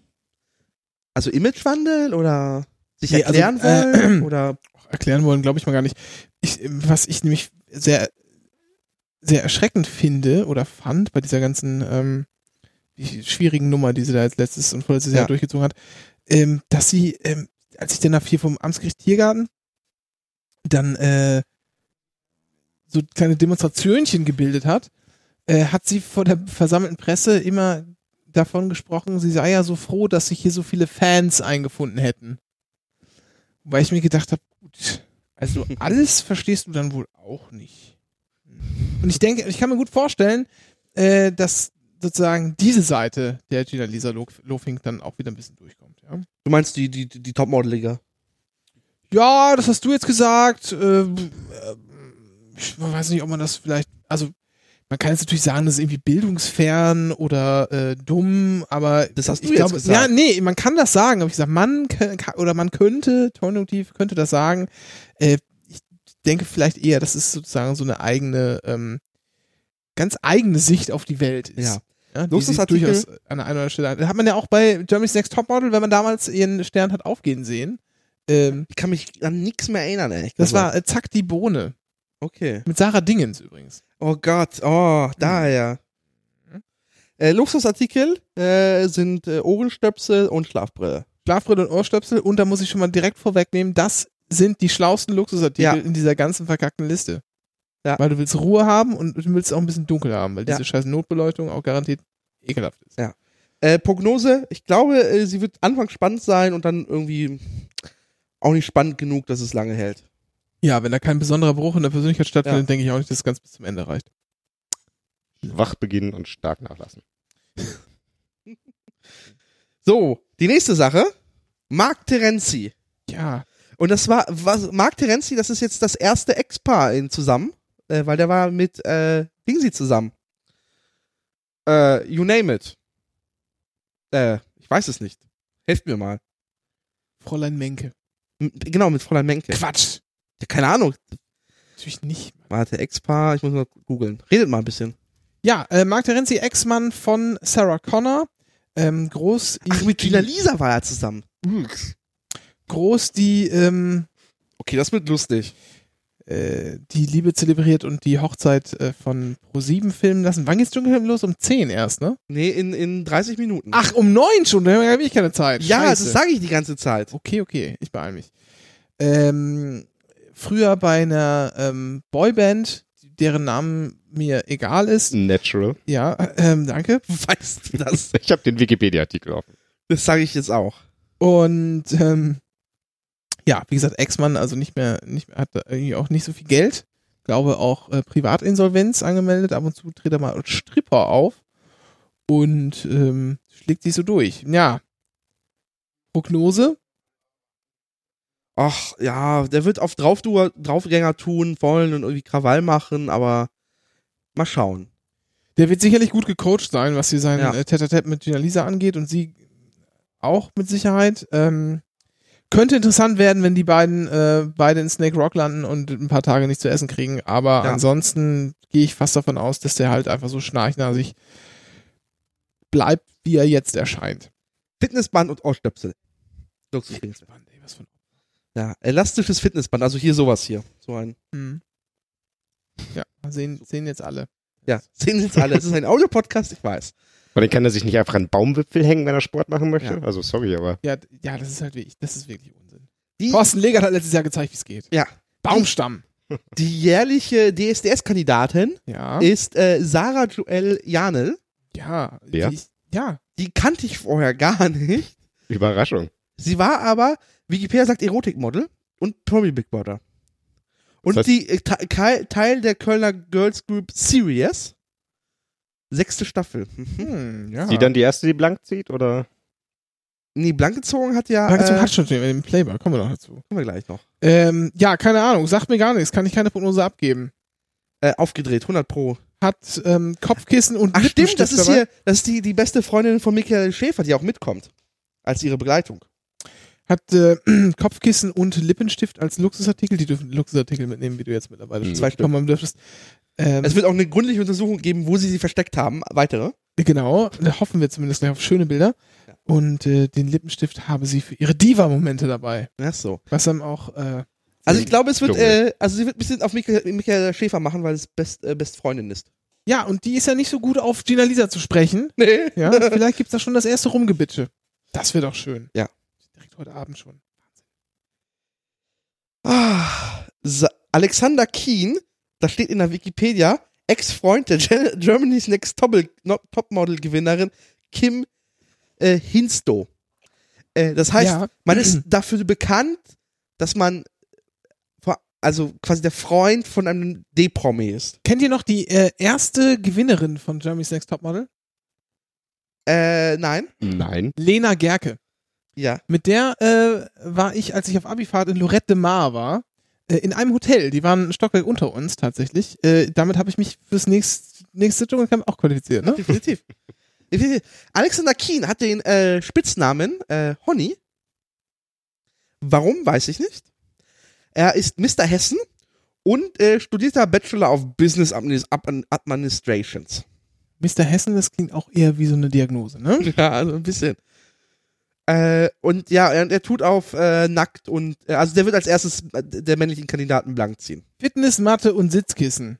also Imagewandel oder sich
Nee, also,
erklären
äh,
wollen oder
Erklären wollen, glaube ich mal gar nicht. Ich, was ich nämlich sehr, sehr erschreckend finde oder fand bei dieser ganzen ähm, die schwierigen Nummer, die sie da jetzt letztes und vorletztes
Ja.
Jahr durchgezogen hat, ähm, dass sie, ähm, als ich dann nach hier vom Amtsgericht Tiergarten dann äh, so kleine Demonstrationchen gebildet hat, äh, hat sie vor der versammelten Presse immer davon gesprochen, sie sei ja so froh, dass sich hier so viele Fans eingefunden hätten. Wobei ich mir gedacht habe, gut, also alles verstehst du dann wohl auch nicht. Und ich denke, ich kann mir gut vorstellen, äh, dass sozusagen diese Seite der Gina-Lisa Lofink dann auch wieder ein bisschen durchkommt. Ja,
du meinst die, die, die Topmodel-Liga?
ja, das hast du jetzt gesagt. Äh, äh, ich weiß nicht, ob man das vielleicht, also man kann jetzt natürlich sagen, das ist irgendwie bildungsfern oder äh, dumm, aber
Das hast du
ich
jetzt
glaube,
gesagt.
ja, nee, man kann das sagen, aber ich sage, man kann, oder man könnte, konjunktiv könnte das sagen. Äh, ich denke vielleicht eher, dass es sozusagen so eine eigene, ähm, ganz eigene Sicht auf die Welt ist.
Ja.
Ja, die
Los, das
sie
Artikel-
durchaus an einer oder anderen Stelle. Da hat man ja auch bei Germany's Next Topmodel, wenn man damals ihren Stern hat aufgehen sehen. Ähm,
Ich kann mich an nichts mehr erinnern, ehrlich
das
gesagt.
war äh, Zack die Bohne.
Okay.
Mit Sarah Dingens übrigens.
Oh Gott, oh, daher. Äh, Luxusartikel äh, sind äh, Ohrenstöpsel und Schlafbrille.
Schlafbrille und Ohrstöpsel. Und da muss ich schon mal direkt vorwegnehmen, das sind die schlausten Luxusartikel
Ja.
in dieser ganzen verkackten Liste.
Ja.
Weil du willst Ruhe haben und du willst auch ein bisschen dunkel haben, weil
Ja.
diese scheiß Notbeleuchtung auch garantiert ekelhaft ist.
Ja. Äh, Prognose, ich glaube, äh, sie wird anfangs spannend sein und dann irgendwie auch nicht spannend genug, dass es lange hält.
Ja, wenn da kein besonderer Bruch in der Persönlichkeit stattfindet,
Ja.
denke ich auch nicht, dass es ganz bis zum Ende reicht.
Wach beginnen und stark nachlassen.
So, die nächste Sache. Marc Terenzi.
Ja.
Und das war, was, Marc Terenzi, das ist jetzt das erste Ex-Paar in zusammen, äh, weil der war mit äh, Dingsy zusammen. Äh, you name it. Äh, ich weiß es nicht. Helft mir mal.
Fräulein Menke.
M genau, mit Fräulein Menke.
Quatsch.
Ja, keine Ahnung.
Natürlich nicht.
Warte, Ex-Paar, ich muss mal googeln. Redet mal ein bisschen.
Ja, äh, Marc Terenzi, Ex-Mann von Sarah Connor. Ähm, groß.
Ach, mit Gina Lisa war er zusammen.
Groß, die, ähm,
Okay, das wird lustig.
äh, die Liebe zelebriert und die Hochzeit äh, von ProSieben filmen lassen. Wann geht's Dschungelcamp los? Um zehn erst, ne?
Nee, in, in dreißig Minuten.
Ach, um neun schon, da habe ich keine Zeit.
ja,
Scheiße.
das sage ich die ganze Zeit.
Okay, okay, ich beeile mich. Ähm, früher bei einer ähm, Boyband, deren Namen mir egal ist.
Natural.
Ja, ähm, danke.
Weißt du das?
Ich habe den Wikipedia-Artikel offen.
Das sage ich jetzt auch.
Und ähm, ja, wie gesagt, Ex-Mann, also nicht mehr, nicht mehr, hat irgendwie auch nicht so viel Geld. Glaube auch äh, Privatinsolvenz angemeldet. Ab und zu tritt er mal als Stripper auf und ähm, schlägt sich so durch. Ja. Prognose?
Ach, ja, der wird auf Draufdu- Draufgänger tun wollen und irgendwie Krawall machen, aber mal schauen.
Der wird sicherlich gut gecoacht sein, was hier sein
Ja.
äh, Tête-à-Tête mit Gina Lisa angeht und sie auch mit Sicherheit. Ähm, könnte interessant werden, wenn die beiden äh, beide in Snake Rock landen und ein paar Tage nichts zu essen kriegen, aber
Ja.
ansonsten gehe ich fast davon aus, dass der halt einfach so schnarchnasig bleibt, wie er jetzt erscheint.
Fitnessband und Ohrstöpsel. Luxusdings.
Mann, ey, was für ein
Ja, elastisches Fitnessband, also hier sowas hier. So ein.
Mhm. Ja, sehen, sehen jetzt alle.
Ja, sehen jetzt alle. Es ist ein Audiopodcast, ich weiß.
Und dann kann er sich nicht einfach an einen Baumwipfel hängen, wenn er Sport machen möchte?
Ja.
Also sorry, aber
Ja, d- ja, das ist halt wirklich, das ist wirklich Unsinn.
Die,
Thorsten Legert hat letztes Jahr gezeigt, wie es geht.
ja,
Baumstamm.
die jährliche D S D S-Kandidatin
Ja.
ist äh, Sarah Joelle Janel.
Ja.
Wer?
Die, ja.
Die kannte ich vorher gar nicht.
Überraschung.
Sie war aber, Wikipedia sagt Erotikmodel und Promi Big Brother. Und
Das heißt-
die äh, Te- Teil Teil der Kölner Girls Group Series. Sechste Staffel. Mhm.
Hm, ja.
Sie dann die erste, die blank zieht, oder?
Nee, blank gezogen hat ja.
Blank gezogen
äh,
hat schon den Playboy, kommen wir noch dazu.
kommen wir gleich noch.
Ähm, ja, keine Ahnung, sagt mir gar nichts, kann ich keine Prognose abgeben.
Äh, aufgedreht, hundert Pro.
Hat ähm, Kopfkissen und
Ach stimmt,
Lippenstift
das ist
dabei.
hier, das ist die, die beste Freundin von Michael Schäfer, die auch mitkommt. Als ihre Begleitung.
Hat äh, Kopfkissen und Lippenstift als Luxusartikel. Die dürfen Luxusartikel mitnehmen, wie du jetzt mittlerweile schon
Mhm.
Zwei Stück.
bekommen haben dürftest. Ähm,
Es wird auch eine gründliche Untersuchung geben, wo sie sie versteckt haben. Weitere.
genau, da hoffen wir zumindest gleich auf schöne Bilder.
Ja.
Und äh, den Lippenstift habe sie für ihre Diva-Momente dabei.
Ach so.
Was dann auch äh,
Also ich glaube, es wird,
Junge.
äh, also sie wird ein bisschen auf Michael, Michael Schäfer machen, weil es Best, äh, Best Freundin ist.
ja, und die ist ja nicht so gut auf Gina Lisa zu sprechen.
Nee.
Ja, vielleicht gibt's da schon das erste Rumgebitsche. Das wäre doch schön.
Ja.
Direkt heute Abend schon.
Ah, Sa- Alexander Keen, das steht in der Wikipedia, Ex-Freund der Gen- Germany's Next Topmodel- no- Topmodel-Gewinnerin Kim äh, Hinstow. Äh, das heißt,
Ja.
man ist dafür bekannt, dass man vor- also quasi der Freund von einem D-Promi ist.
Kennt ihr noch die äh, erste Gewinnerin von Germany's Next Topmodel?
Äh, nein?
Nein.
Lena Gerke.
Ja.
Mit der äh, war ich, als ich auf Abifahrt in Lorette de Mar war, äh, in einem Hotel. Die waren ein Stockwerk unter uns tatsächlich. Äh, damit habe ich mich fürs nächste, nächste Dschungelcamp auch qualifiziert, ne?
Definitiv. Definitiv. Alexander Keen hat den äh, Spitznamen äh, Honey. Warum, weiß ich nicht. Er ist Mister Hessen und äh, studierter Bachelor of Business Administ- Ab- Administrations.
Mister Hessen, das klingt auch eher wie so eine Diagnose, ne?
Ja, also ein bisschen. Äh, und ja, er, er tut auf äh, nackt und, äh, also der wird als erstes äh, der männlichen Kandidaten blank ziehen.
Fitness, Matte und Sitzkissen.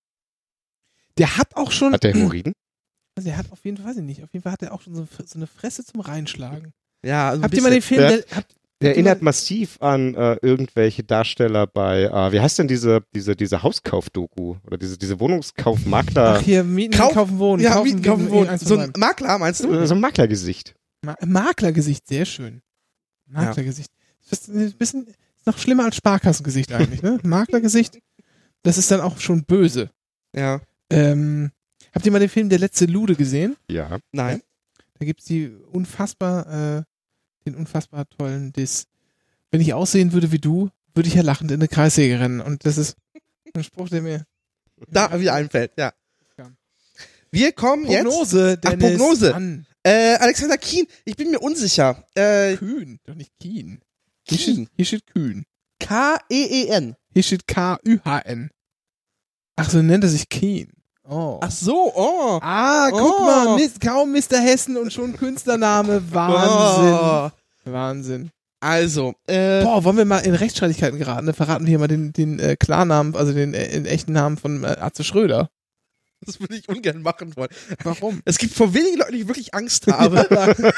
Der hat auch schon.
Hat der Hämorrhoiden?
Also der hat auf jeden Fall, weiß ich nicht, auf jeden Fall hat er auch schon so, so eine Fresse zum Reinschlagen.
Ja, also ein
Habt ihr mal den
bisschen.
Film,
Ja.
der, habt,
Der erinnert massiv an äh, irgendwelche Darsteller bei, äh, wie heißt denn diese, diese, diese Hauskauf-Doku? Oder diese, diese Wohnungskaufmakler,
ach hier, Mieten,
Kauf-
kaufen, wohnen.
Ja,
kaufen,
Mieten, kaufen,
Mieten,
wohnen.
eins von
So ein
beiden.
Makler, meinst du?
so ein Maklergesicht.
Ma Maklergesicht, sehr schön. Maklergesicht. Das ist ein bisschen ist noch schlimmer als Sparkassengesicht eigentlich, ne? Maklergesicht, das ist dann auch schon böse.
Ja.
Ähm, habt ihr mal den Film Der letzte Lude gesehen?
Ja.
Nein.
Da gibt's die unfassbar, äh, den unfassbar tollen Diss. Wenn ich aussehen würde wie du, würde ich ja lachend in eine Kreissäge rennen. Und das ist ein Spruch, der mir...
Da wieder einfällt, ja.
Ja.
Wir kommen jetzt.
Prognose,
Ach,
Dennis.
Prognose.
Mann,
Äh, Alexander Keen, ich bin mir unsicher. Äh,
Kühn, doch nicht Kien. Hier
Keen.
steht, hier steht Kühn.
K E E N.
Hier steht K Ü H N. Ach, so nennt er sich Keen. Oh.
Ach so, oh.
Ah, guck
Oh.
mal, Mis- kaum Mister Hessen und schon Künstlername. Wahnsinn.
Oh.
Wahnsinn.
Also, äh,
Boah, wollen wir mal in Rechtsstreitigkeiten geraten? Ne? Verraten wir hier mal den, den äh, Klarnamen, also den, äh, den echten Namen von äh, Atze Schröder.
das würde ich ungern machen wollen.
Warum?
Es gibt vor wenigen Leuten, die ich wirklich Angst habe.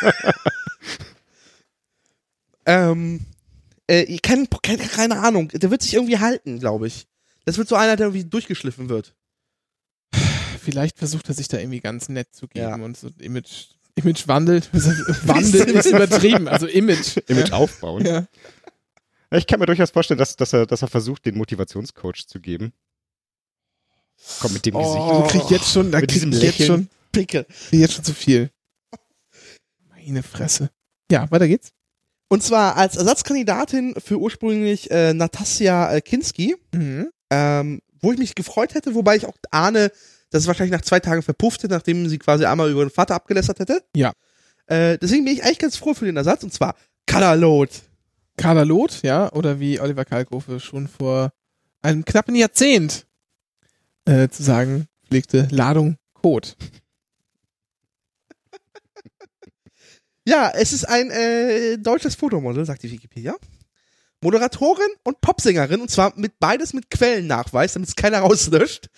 ähm, äh, keine, keine, keine Ahnung. Der wird sich irgendwie halten, glaube ich. Das wird so einer, der irgendwie durchgeschliffen wird.
Vielleicht versucht er sich da irgendwie ganz nett zu geben
Ja.
und so Image, Image wandelt. Wandelt ist übertrieben, also Image.
Image aufbauen.
Ja.
Ich kann mir durchaus vorstellen, dass, dass, er, dass er versucht, den Motivationscoach zu geben. Komm, mit dem
Oh,
Gesicht.
also krieg ich jetzt schon, da
Mit
krieg
diesem
ich jetzt
Lächeln.
schon,
Picke.
krieg ich jetzt schon zu viel. Meine Fresse. Ja, weiter geht's.
Und zwar als Ersatzkandidatin für ursprünglich äh, Natasja äh, Kinski,
Mhm.
ähm, wo ich mich gefreut hätte, wobei ich auch ahne, dass es wahrscheinlich nach zwei Tagen verpufft hätte, nachdem sie quasi einmal über den Vater abgelästert hätte.
Ja.
Äh, deswegen bin ich eigentlich ganz froh für den Ersatz, und zwar Kadalot.
Carla Loth, ja, oder wie Oliver Kalkofe schon vor einem knappen Jahrzehnt äh, zu sagen pflegte, Ladung Kot.
Ja, es ist ein äh, deutsches Fotomodel, sagt die Wikipedia. Moderatorin und Popsängerin, und zwar mit beides mit Quellennachweis, damit es keiner rauslöscht.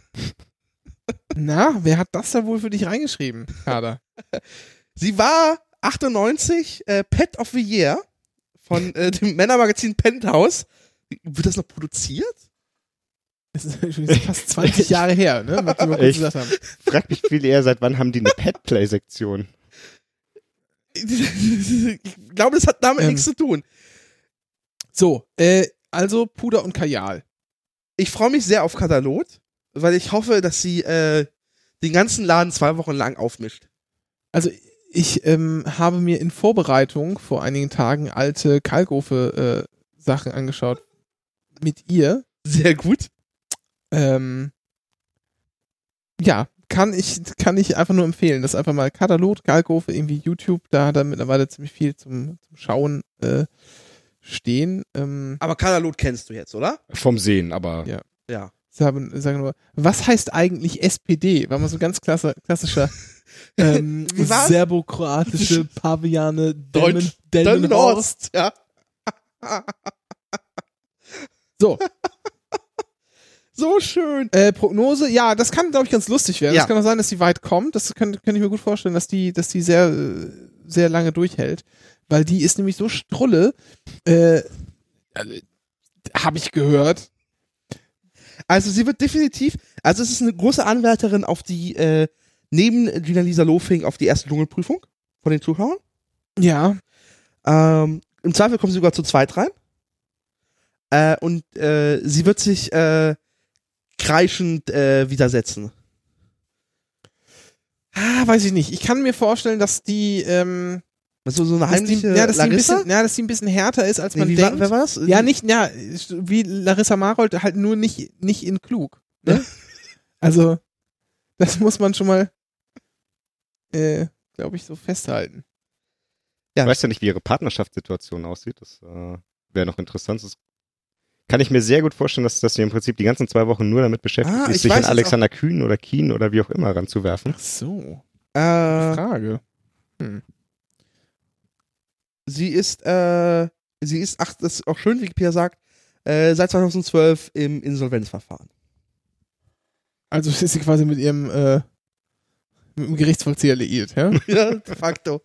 Na, wer hat das da wohl für dich reingeschrieben, Kader?
Sie war achtundneunzig äh, Pet of the Year von äh, dem Männermagazin Penthouse. Wird das noch produziert?
Das ist schon fast zwanzig Jahre her, ne, was wir mal kurz
Ich-
gesagt haben.
Frag mich viel eher, seit wann haben die eine Pet-Play-Sektion?
ich glaube, das hat damit
Ähm.
nichts zu tun.
So, äh, also Puder und Kajal.
Ich freue mich sehr auf Katalot, weil ich hoffe, dass sie äh, den ganzen Laden zwei Wochen lang aufmischt.
Also ich ähm, habe mir in Vorbereitung vor einigen Tagen alte Kalkofe-Sachen angeschaut mit ihr.
Sehr gut.
Ähm, ja, kann ich, kann ich einfach nur empfehlen. Das ist einfach mal Katalog, Kalkofe, irgendwie YouTube, da hat er mittlerweile ziemlich viel zum, zum Schauen äh, stehen. Ähm,
Aber Katalot kennst du jetzt, oder?
Vom Sehen, aber
Ja.
Ja.
sagen, sagen nur, was heißt eigentlich S P D? War mal so ein ganz klasse, klassischer ähm,
Wie war's?
serbokroatische Paviane
Deutsch.
Delmen, Delmenhorst.
Ja.
So,
So schön.
äh, Prognose, ja, das kann, glaube ich, ganz lustig werden.
Ja.
Es kann auch sein, dass die weit kommt. Das könnte kann ich mir gut vorstellen, dass die, dass die sehr, äh, sehr lange durchhält. Weil die ist nämlich so strulle, äh, also, habe ich gehört.
Also sie wird definitiv, also es ist eine große Anwärterin auf die, äh, neben Gina-Lisa Lofing auf die erste Dschungelprüfung von den Zuschauern.
Ja,
Ähm, im Zweifel kommt sie sogar zu zweit rein. Äh, und äh, sie wird sich äh, kreischend äh, widersetzen.
ah, weiß ich nicht. Ich kann mir vorstellen, dass die, ähm,
Also so eine
dass die,
heimliche
ja, dass die ein
Larissa?
bisschen, ja, dass die ein bisschen härter ist, als
Nee,
man
wie
denkt.
war, wer war das?
Ja,
Die-
nicht, ja, wie Larissa Marold, halt nur nicht, nicht in klug. Ne? Also, das muss man schon mal, äh, glaube ich, so festhalten.
Ja.
ich weiß ja nicht, wie ihre Partnerschaftssituation aussieht. Das äh, wäre noch interessant. Das kann ich mir sehr gut vorstellen, dass, dass sie im Prinzip die ganzen zwei Wochen nur damit beschäftigt
Ah,
ist,
ich
sich
weiß
an
jetzt
Alexander Kühn oder Kien oder wie auch immer ranzuwerfen.
Ach so,
Äh,
Frage. Hm.
sie ist, äh, sie ist, ach, das ist auch schön, wie Wikipedia sagt, äh, seit zweitausendzwölf im Insolvenzverfahren.
Also ist sie quasi mit ihrem, äh, mit dem Gerichtsvollzieher liiert, ja?
Ja, de facto.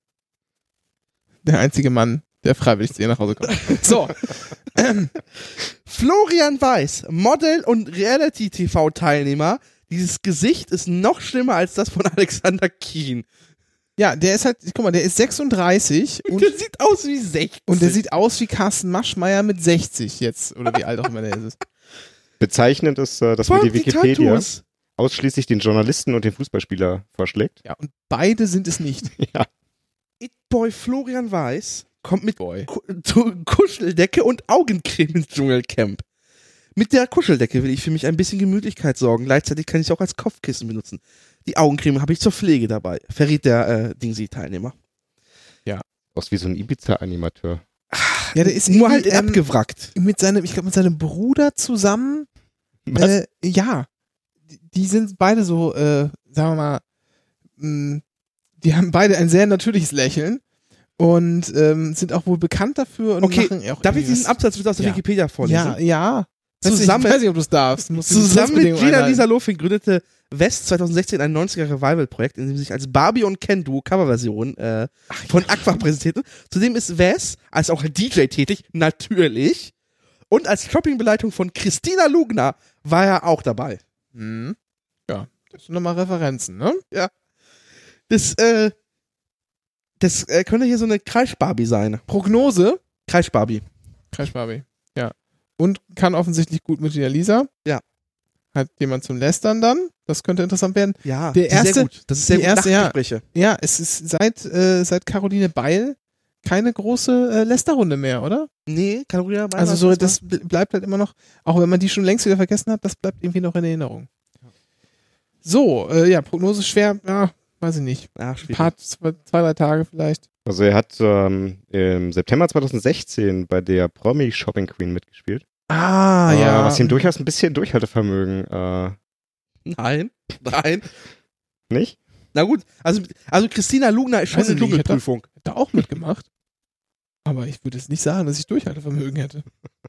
Der einzige Mann, der freiwillig zu ihr nach Hause kommt. So, ähm,
Florian Weiß, Model und Reality-T V-Teilnehmer. Dieses Gesicht ist noch schlimmer als das von Alexander Kien.
ja, der ist halt, guck mal, der ist sechsunddreißig und,
der sieht aus wie sechzig.
und der sieht aus wie Carsten Maschmeyer mit sechzig jetzt, oder wie alt auch immer der ist.
Bezeichnend ist, äh, dass
Vor
mir
allem
die
die
Wikipedia
Tattoos.
ausschließlich den Journalisten und den Fußballspieler vorschlägt.
Ja, und beide sind es nicht.
Ja.
It-Boy Florian Weiß kommt mit
Boy.
Ku- Tu- Kuscheldecke und Augencreme ins Dschungelcamp. Mit der Kuscheldecke will ich für mich ein bisschen Gemütlichkeit sorgen. Gleichzeitig kann ich sie auch als Kopfkissen benutzen. Die Augencreme habe ich zur Pflege dabei, verrät der äh, Dingsi-Teilnehmer.
Aus wie so ein Ibiza-Animateur.
Ja, der ist
Nur
irgendwie,
halt
ähm,
abgewrackt.
mit seinem, ich glaube, mit seinem Bruder zusammen.
Was?
Äh, ja. Die, die sind beide so, äh, sagen wir mal, mh, die haben beide ein sehr natürliches Lächeln und ähm, sind auch wohl bekannt dafür und
Okay,
machen auch
Darf ich
irgendwie
diesen
was-
Absatz bitte aus der
Ja.
Wikipedia vorlesen?
Ja, ja.
Zusammen-
ich weiß nicht, ob du es darfst. Du musst die
Zusammen mit
Lizenzbedingungen
Gina
einhalten.
Lisa Lofing gründete West zweitausendsechzehn ein neunziger-Revival-Projekt, in dem sie sich als Barbie und Ken-Duo Coverversion äh, von Aqua präsentierten. Zudem ist Wes als auch D J tätig, natürlich. Und als Shoppingbeleitung von Christina Lugner war er auch dabei.
Hm. Ja, das sind nochmal Referenzen, ne?
Das, äh, das äh, könnte hier so eine Kreisch-Barbie sein.
Prognose.
Kreisch-Barbie.
Crash Barbie. Ja. Und kann offensichtlich gut mit Gina Lisa.
Ja.
Hat jemand zum Lästern dann. Das könnte interessant werden.
Ja,
Der
die ist sehr
erste-
gut. Das ist sehr
die
gut.
erste, ja.
Nachtgespräche.
Ja, es ist seit, äh, seit Caroline Beil keine große äh, Lästerrunde mehr, oder?
Nee, Kalorien
Also so, das bl- bleibt halt immer noch, auch wenn man die schon längst wieder vergessen hat, das bleibt irgendwie noch in Erinnerung. So, äh, ja, Prognose schwer, ja, weiß ich nicht.
Ja,
Ein
schwierig.
paar, zwei, zwei, drei Tage vielleicht.
Also er hat ähm, im September zweitausendsechzehn bei der Promi Shopping Queen mitgespielt.
Ah,
Äh,
ja.
Was ihm durchaus ein bisschen Durchhaltevermögen, äh,
Nein, nein.
nicht?
Na gut, also, also Christina Lugner ist schon
Weiß
eine
ich nicht, ich hätte-
Dschungelprüfung.
Hätte auch mitgemacht. Aber ich würde jetzt nicht sagen, dass ich Durchhaltevermögen hätte.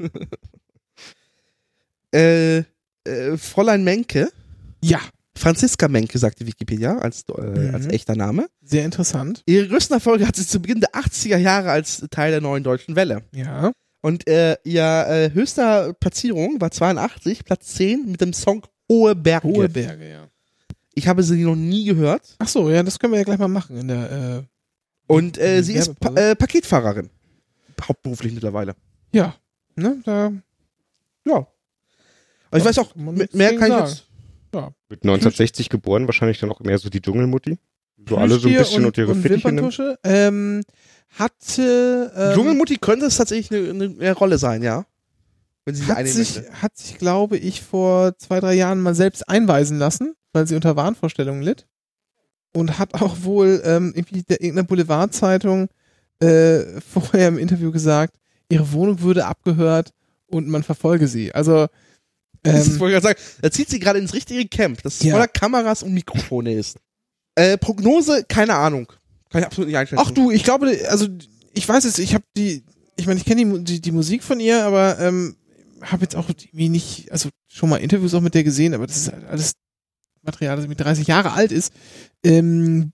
Äh, äh, Fräulein Menke,
Ja,
Franziska Menke, sagt die Wikipedia als, äh,
Mhm.
als echter Name.
sehr interessant.
Ihre größten Erfolge hat sie zu Beginn der achtziger Jahre als Teil der neuen deutschen Welle.
Ja.
Und äh, ihr äh, höchster Platzierung war zweiundachtzig, Platz zehn mit dem Song Hohe Berge.
Hohe Berge, ja.
Ich habe sie noch nie gehört.
Ach so, ja, das können wir ja gleich mal machen in der,
Und äh, sie ist
Werbepause.
pa äh, Paketfahrerin. Hauptberuflich mittlerweile.
Ja, ne, da
Ja. Aber ich weiß auch,
kann man
mehr
nichts
mehr
gegen
kann ich
sagen.
jetzt...
Mit neunzehnhundertsechzig geboren, wahrscheinlich dann auch mehr so die Dschungelmutti. So alle so ein
Plüschtier
bisschen
und,
unter ihre
und
Fittiche nimmt.
Wimperntusche. Ähm, hatte ähm,
Dschungelmutti könnte es tatsächlich eine, eine, eine Rolle sein, ja. Wenn sie sie
hat
einnehmen
sich,
möchte.
hat sich, glaube ich, vor zwei, drei Jahren mal selbst einweisen lassen, weil sie unter Wahnvorstellungen litt. Und hat auch wohl ähm, irgendwie der, irgendeiner Boulevardzeitung äh, vorher im Interview gesagt, ihre Wohnung würde abgehört und man verfolge sie. Also
Das
ähm,
wollte ich gerade sagen. Da zieht sie gerade ins richtige Camp, das
Ja.
voller Kameras und Mikrofone ist. Äh, Prognose, keine Ahnung. Kann ich absolut nicht einschätzen.
ach du, ich glaube, also ich weiß es, ich habe die, ich meine, ich kenne die, Mu- die, die Musik von ihr, aber ähm, habe jetzt auch irgendwie nicht, also schon mal Interviews auch mit der gesehen, aber das ist halt alles Material, das mit dreißig Jahre alt ist. Ähm,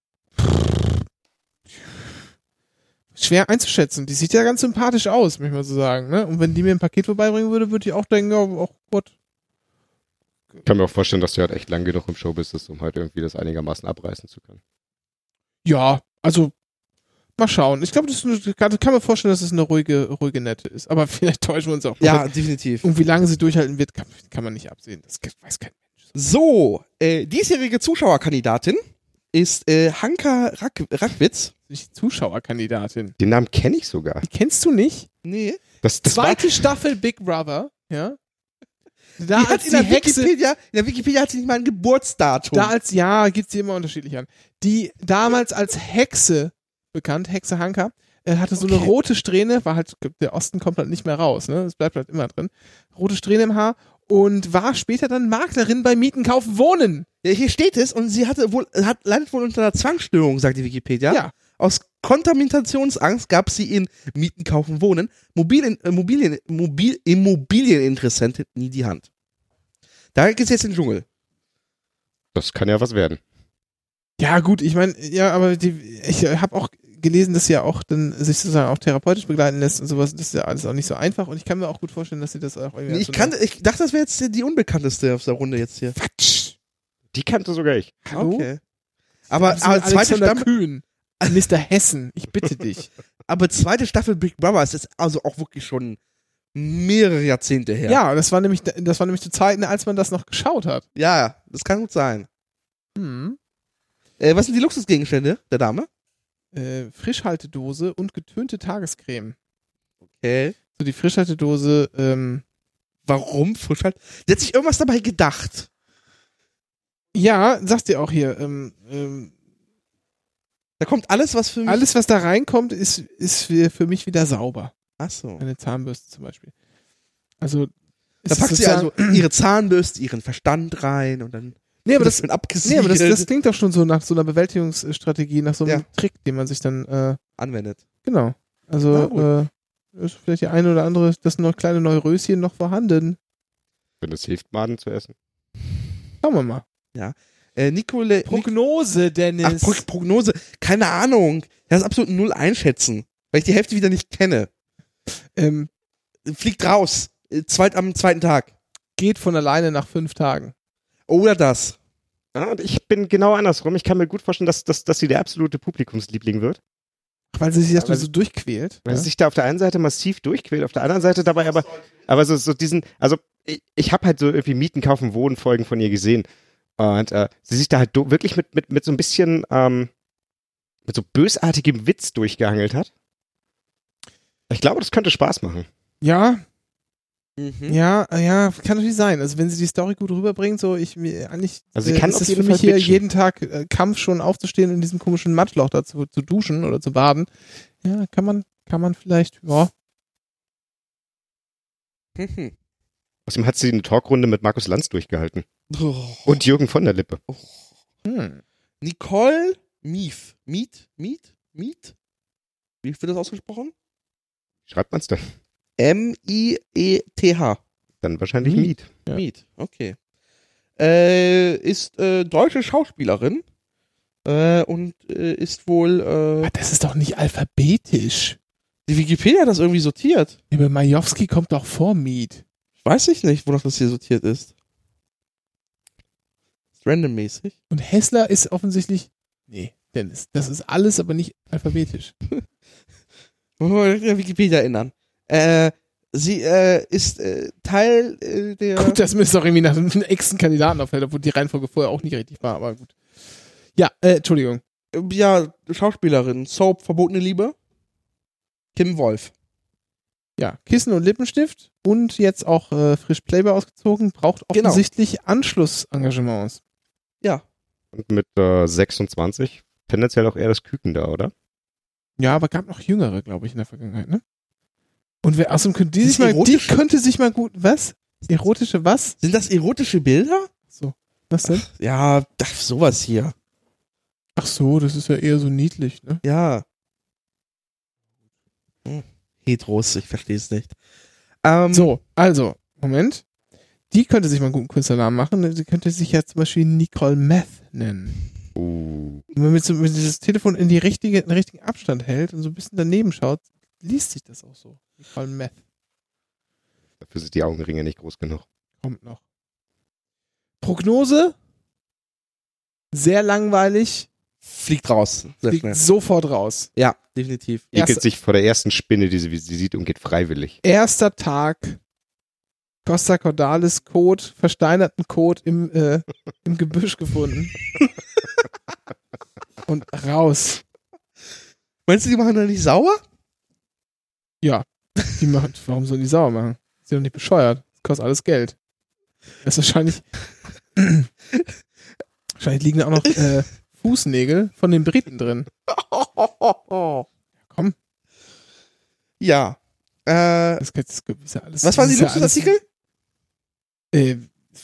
schwer einzuschätzen. Die sieht ja ganz sympathisch aus, muss ich mal so sagen. Ne? Und wenn die mir ein Paket vorbeibringen würde, würde ich auch denken, ja, auch Gott.
Ich kann mir auch vorstellen, dass du halt echt lang genug im Showbiz bist, um halt irgendwie das einigermaßen abreißen zu können.
Ja, also mal schauen. Ich glaube, das ist eine, kann, kann mir vorstellen, dass es eine ruhige, ruhige Nette ist. Aber vielleicht täuschen wir uns auch.
Ja, definitiv.
Und wie lange sie durchhalten wird, kann, kann man nicht absehen. Das weiß kein Mensch.
So, äh, diesjährige Zuschauerkandidatin ist äh, Hanka Rack Rackwitz.
Die Zuschauerkandidatin.
Den Namen kenne ich sogar.
Die kennst du nicht?
Nee.
Das, das war,
Zweite Staffel Big Brother, ja. Da
Die hat
als
in
die
der
Hexe,
Wikipedia, in der Wikipedia hat sie nicht mal ein Geburtsdatum.
da als, ja, gibt's die immer unterschiedlich an. Die damals als Hexe bekannt, Hexe Hanka, äh, hatte so eine
Okay.
rote Strähne, war halt, der Osten kommt halt nicht mehr raus, ne? Das bleibt halt immer drin. Rote Strähne im Haar und war später dann Maklerin bei Mieten, Kaufen, Wohnen.
Ja, hier steht es und sie hatte wohl, hat, leidet wohl unter einer Zwangsstörung, sagt die Wikipedia.
Ja.
Aus Kontaminationsangst gab sie in Mieten, Kaufen, Wohnen Mobilien, äh, Mobilien, Mobil, Immobilieninteressentin nie die Hand. Da geht's jetzt in den Dschungel.
das kann ja was werden.
Ja, gut, ich meine, ja, aber die, ich habe auch gelesen, dass sie ja auch dann sich sozusagen auch therapeutisch begleiten lässt und sowas. Das ist ja alles auch nicht so einfach und ich kann mir auch gut vorstellen, dass sie das auch irgendwie.
Nee, ich,
so
kann, ich dachte, das wäre jetzt die unbekannteste aus der Runde jetzt hier.
Quatsch.
Die kannte sogar ich.
Hallo?
Okay. Aber,
Aber,
aber, zweite
Alexander
Staffel,
Kühn, Mister Hessen, ich bitte dich.
aber zweite Staffel Big Brother ist jetzt also auch wirklich schon mehrere Jahrzehnte her.
Ja, das war nämlich, das war nämlich zu Zeiten, als man das noch geschaut hat.
Ja, das kann gut sein.
Hm.
Äh, was sind die Luxusgegenstände der Dame?
Äh, Frischhaltedose und getönte Tagescreme.
Okay.
So die Frischhaltedose, ähm,
Warum frisch halt? Die hat sich irgendwas dabei gedacht.
ja, sagst dir auch hier, ähm, ähm,
Da kommt alles, was für mich.
alles, was da reinkommt, ist, ist für, für mich wieder sauber.
Achso.
Eine Zahnbürste zum Beispiel. Also,
Da
es ist
packt sie
sozusagen-
also ihre Zahnbürste, ihren Verstand rein und dann
Nee, aber
wird
das,
schön
nee,
abgesiegelt
aber das, das klingt doch schon so nach so einer Bewältigungsstrategie, nach so einem
Ja.
Trick, den man sich dann, äh,
anwendet.
genau.
Na
Also,
gut.
äh, ist vielleicht die eine oder andere, das noch kleine Neuröschen noch vorhanden.
Wenn es hilft, Maden zu essen.
Schauen wir mal.
Äh, Nicole.
Prognose, Dennis.
Ach, Pro Prognose. Keine Ahnung. Das ist absolut null einschätzen. Weil ich die Hälfte wieder nicht kenne.
ähm,
Fliegt raus. Äh, Zweit, am zweiten Tag.
geht von alleine nach fünf Tagen.
Oder das.
Ja, und ich bin genau andersrum. Ich kann mir gut vorstellen, dass, dass, dass sie der absolute Publikumsliebling wird.
Weil sie sich das
Aber-
so durchquält.
Weil
Ja?
sie sich da auf der einen Seite massiv durchquält, auf der anderen Seite dabei aber, aber so, so diesen, also ich, ich habe halt so irgendwie Mieten, Kaufen, Wohnen Folgen von ihr gesehen. Und äh, sie sich da halt do, wirklich mit, mit, mit so ein bisschen, ähm, mit so bösartigem Witz durchgehangelt hat. Ich glaube, das könnte Spaß machen.
Ja,
Mhm.
ja, ja, kann natürlich sein. Also wenn sie die Story gut rüberbringt, so ich mir eigentlich
Also sie
äh,
kann
ist
auf
es
jeden
für mich
Fall
hier
bitchen.
jeden Tag äh, Kampf schon aufzustehen und in diesem komischen Matschloch da zu, zu duschen oder zu baden. Ja, kann man, kann man vielleicht, ja.
Mhm.
Außerdem hat sie eine Talkrunde mit Markus Lanz durchgehalten.
Oh.
Und Jürgen von der Lippe.
Hm.
Nicole Mief. Miet? Miet? Miet? Wie wird das ausgesprochen?
Schreibt man's dann?
M I E T H.
Dann wahrscheinlich
Miet.
Miet.
Ja.
Miet, okay. Äh, ist äh, deutsche Schauspielerin äh, und äh, ist wohl. Äh,
Ah, das ist doch nicht alphabetisch.
die Wikipedia hat das irgendwie sortiert.
Aber Majowski kommt doch vor Miet.
Weiß ich nicht, wonach das hier sortiert ist. Ist randommäßig.
Und Hessler ist offensichtlich, nee, Dennis. Das ist alles, aber nicht alphabetisch.
Wollen wir mal an Wikipedia erinnern. Äh, sie äh, ist äh, Teil äh, der...
Gut, dass mir das auch irgendwie nach einem nächsten Kandidaten auffällt, obwohl die Reihenfolge vorher auch nicht richtig war, aber gut. Ja, äh, Entschuldigung.
Ja, Schauspielerin. Soap, Verbotene Liebe. Kim Wolf.
Ja, Kissen und Lippenstift und jetzt auch äh, frisch Playboy ausgezogen, braucht
Genau.
offensichtlich Anschlussengagements.
Ja.
Und mit äh, sechsundzwanzig tendenziell auch eher das Küken da, oder?
Ja, aber gab noch Jüngere, glaube ich, in der Vergangenheit, ne? Und wer, außerdem könnte die
Das
sich mal, die
erotisch?
könnte sich mal gut, was? Erotische was?
Sind das erotische Bilder?
So, was denn?
Ja, ach, sowas hier.
Ach so, das ist ja eher so niedlich, ne?
Ja. Hm. Heteros, ich verstehe es nicht. Ähm,
So, also, Moment. Die könnte sich mal einen guten Künstlernamen machen. Sie könnte sich ja zum Beispiel Nicole Meth nennen.
Uh.
Und wenn man mit so, wenn dieses Telefon in die richtige, in den richtigen Abstand hält und so ein bisschen daneben schaut, liest sich das auch so. Nicole Meth
Dafür sind die Augenringe nicht groß genug.
kommt noch. Prognose? Sehr langweilig.
Fliegt raus. Sehr
Fliegt
schnell.
sofort raus.
Ja, definitiv.
Ekelt
Erst-
sich vor der ersten Spinne, die sie, wie sie sieht, und geht freiwillig.
Erster Tag. Costa Cordalis Code, versteinerten Code im, äh, im Gebüsch gefunden. Und raus.
Meinst du, die machen da nicht sauer?
Ja, die machen, warum sollen die sauer machen? Ist ja doch nicht bescheuert. Das kostet alles Geld. Das ist wahrscheinlich, wahrscheinlich liegen da auch noch äh, Fußnägel von den Briten drin. Komm,
Ja. Äh,
das, das, das ist ja alles.
was war
das
die
ist ja alles-
Luxusartikel?
Äh,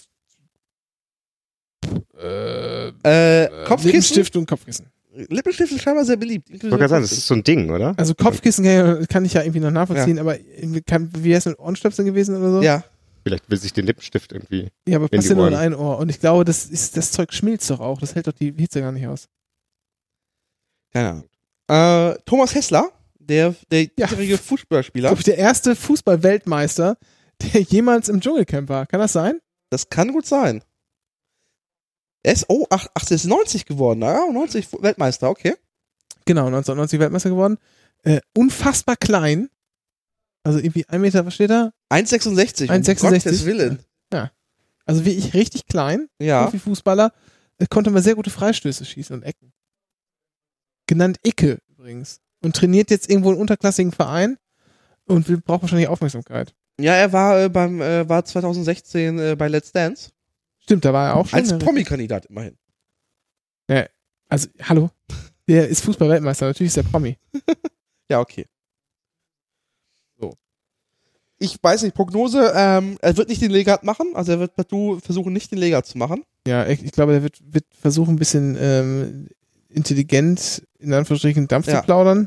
äh,
Äh, Kopfkissen?
Lippenstift und Kopfkissen.
Lippenstift ist scheinbar sehr beliebt.
Ich wollte gerade sagen, das ist so ein Ding, oder?
Also Kopfkissen kann, ich- kann ich ja irgendwie noch nachvollziehen, aber irgendwie kann, wie wäre es mit Ohrenstöpseln gewesen oder so?
Ja.
Vielleicht will sich den Lippenstift irgendwie.
Ja, aber
in
passt
die
ja nur in
Ohren.
ein Ohr. Und ich glaube, das ist das Zeug schmilzt doch auch. Das hält doch die Hitze gar nicht aus.
Keine Ahnung. Äh, Thomas Hessler, der, der
Ja.
jährige Fußballspieler.
Glaube ich, der erste Fußball-Weltmeister, der jemals im Dschungelcamp war. Kann das sein?
Das kann gut sein. Er ist, oh, ach, ach, der ist neunzig geworden. Ah, neunzig Weltmeister, okay.
Genau, neunzehnhundertneunzig Weltmeister geworden. Äh, unfassbar klein. Also irgendwie ein Meter, was steht da?
eins Komma sechsundsechzig.
eins Komma sechsundsechzig.
Um Gottes Willen.
Also wie ich richtig klein,
Ja.
Profifußballer, äh, konnte man sehr gute Freistöße schießen und Ecken. Genannt Icke übrigens. Und trainiert jetzt irgendwo einen unterklassigen Verein und will, braucht wahrscheinlich Aufmerksamkeit.
Ja, er war äh, beim, äh, war zwanzig sechzehn äh, bei Let's Dance.
Stimmt, da war er auch schon.
Als
ja,
Promi-Kandidat immerhin.
Also, hallo? Der ist Fußball-Weltmeister, natürlich ist der Promi.
Ja, okay.
So.
Ich weiß nicht, Prognose, ähm, er wird nicht den Legat machen, also er wird partout versuchen, nicht den Legat zu machen.
Ja, ich, ich glaube, der wird, wird versuchen, ein bisschen ähm, intelligent, in Anführungsstrichen, Dampf
Ja.
zu plaudern.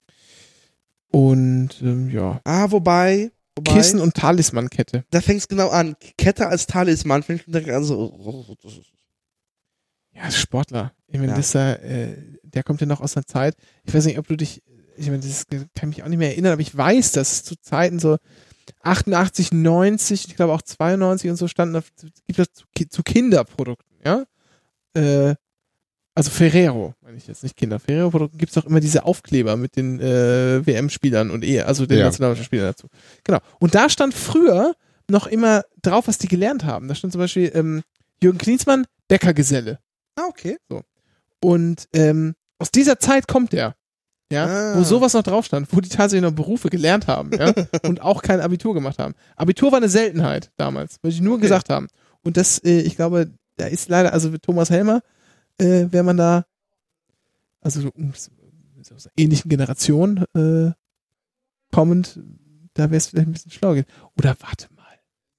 Und, ähm, ja.
Ah, wobei, wobei
Kissen- und Talisman-Kette.
da fängt es genau an. Kette als Talisman, fängt schon direkt an so.
Ja, Sportler. Ich meine,
Ja.
das ist ja, äh, der kommt ja noch aus einer Zeit. Ich weiß nicht, ob du dich, ich meine, das kann mich auch nicht mehr erinnern, aber ich weiß, dass es zu Zeiten so achtundachtzig, neunzig, ich glaube auch zweiundneunzig und so standen, da gibt es zu, Ki- zu Kinderprodukten, ja. Äh, also Ferrero, meine ich jetzt nicht Kinder. Ferrero-Produkten gibt es auch immer diese Aufkleber mit den äh, W M-Spielern und eher, also den
Ja.
Nationalmannschaftsspielern dazu. Genau. Und da stand früher noch immer drauf, was die gelernt haben. Da stand zum Beispiel ähm, Jürgen Klinsmann, Bäckergeselle.
Ah, okay.
Und ähm, aus dieser Zeit kommt er, ja,
Ah.
wo sowas noch drauf stand, wo die tatsächlich noch Berufe gelernt haben, ja, und auch kein Abitur gemacht haben. Abitur war eine Seltenheit damals, weil die nur
Okay.
gesagt haben. Und das, äh, ich glaube, da ist leider, also mit Thomas Helmer, äh, wäre man da, also so, um- aus einer ähnlichen Generation äh, kommend, da wäre es vielleicht ein bisschen schlau gewesen. Oder warte mal.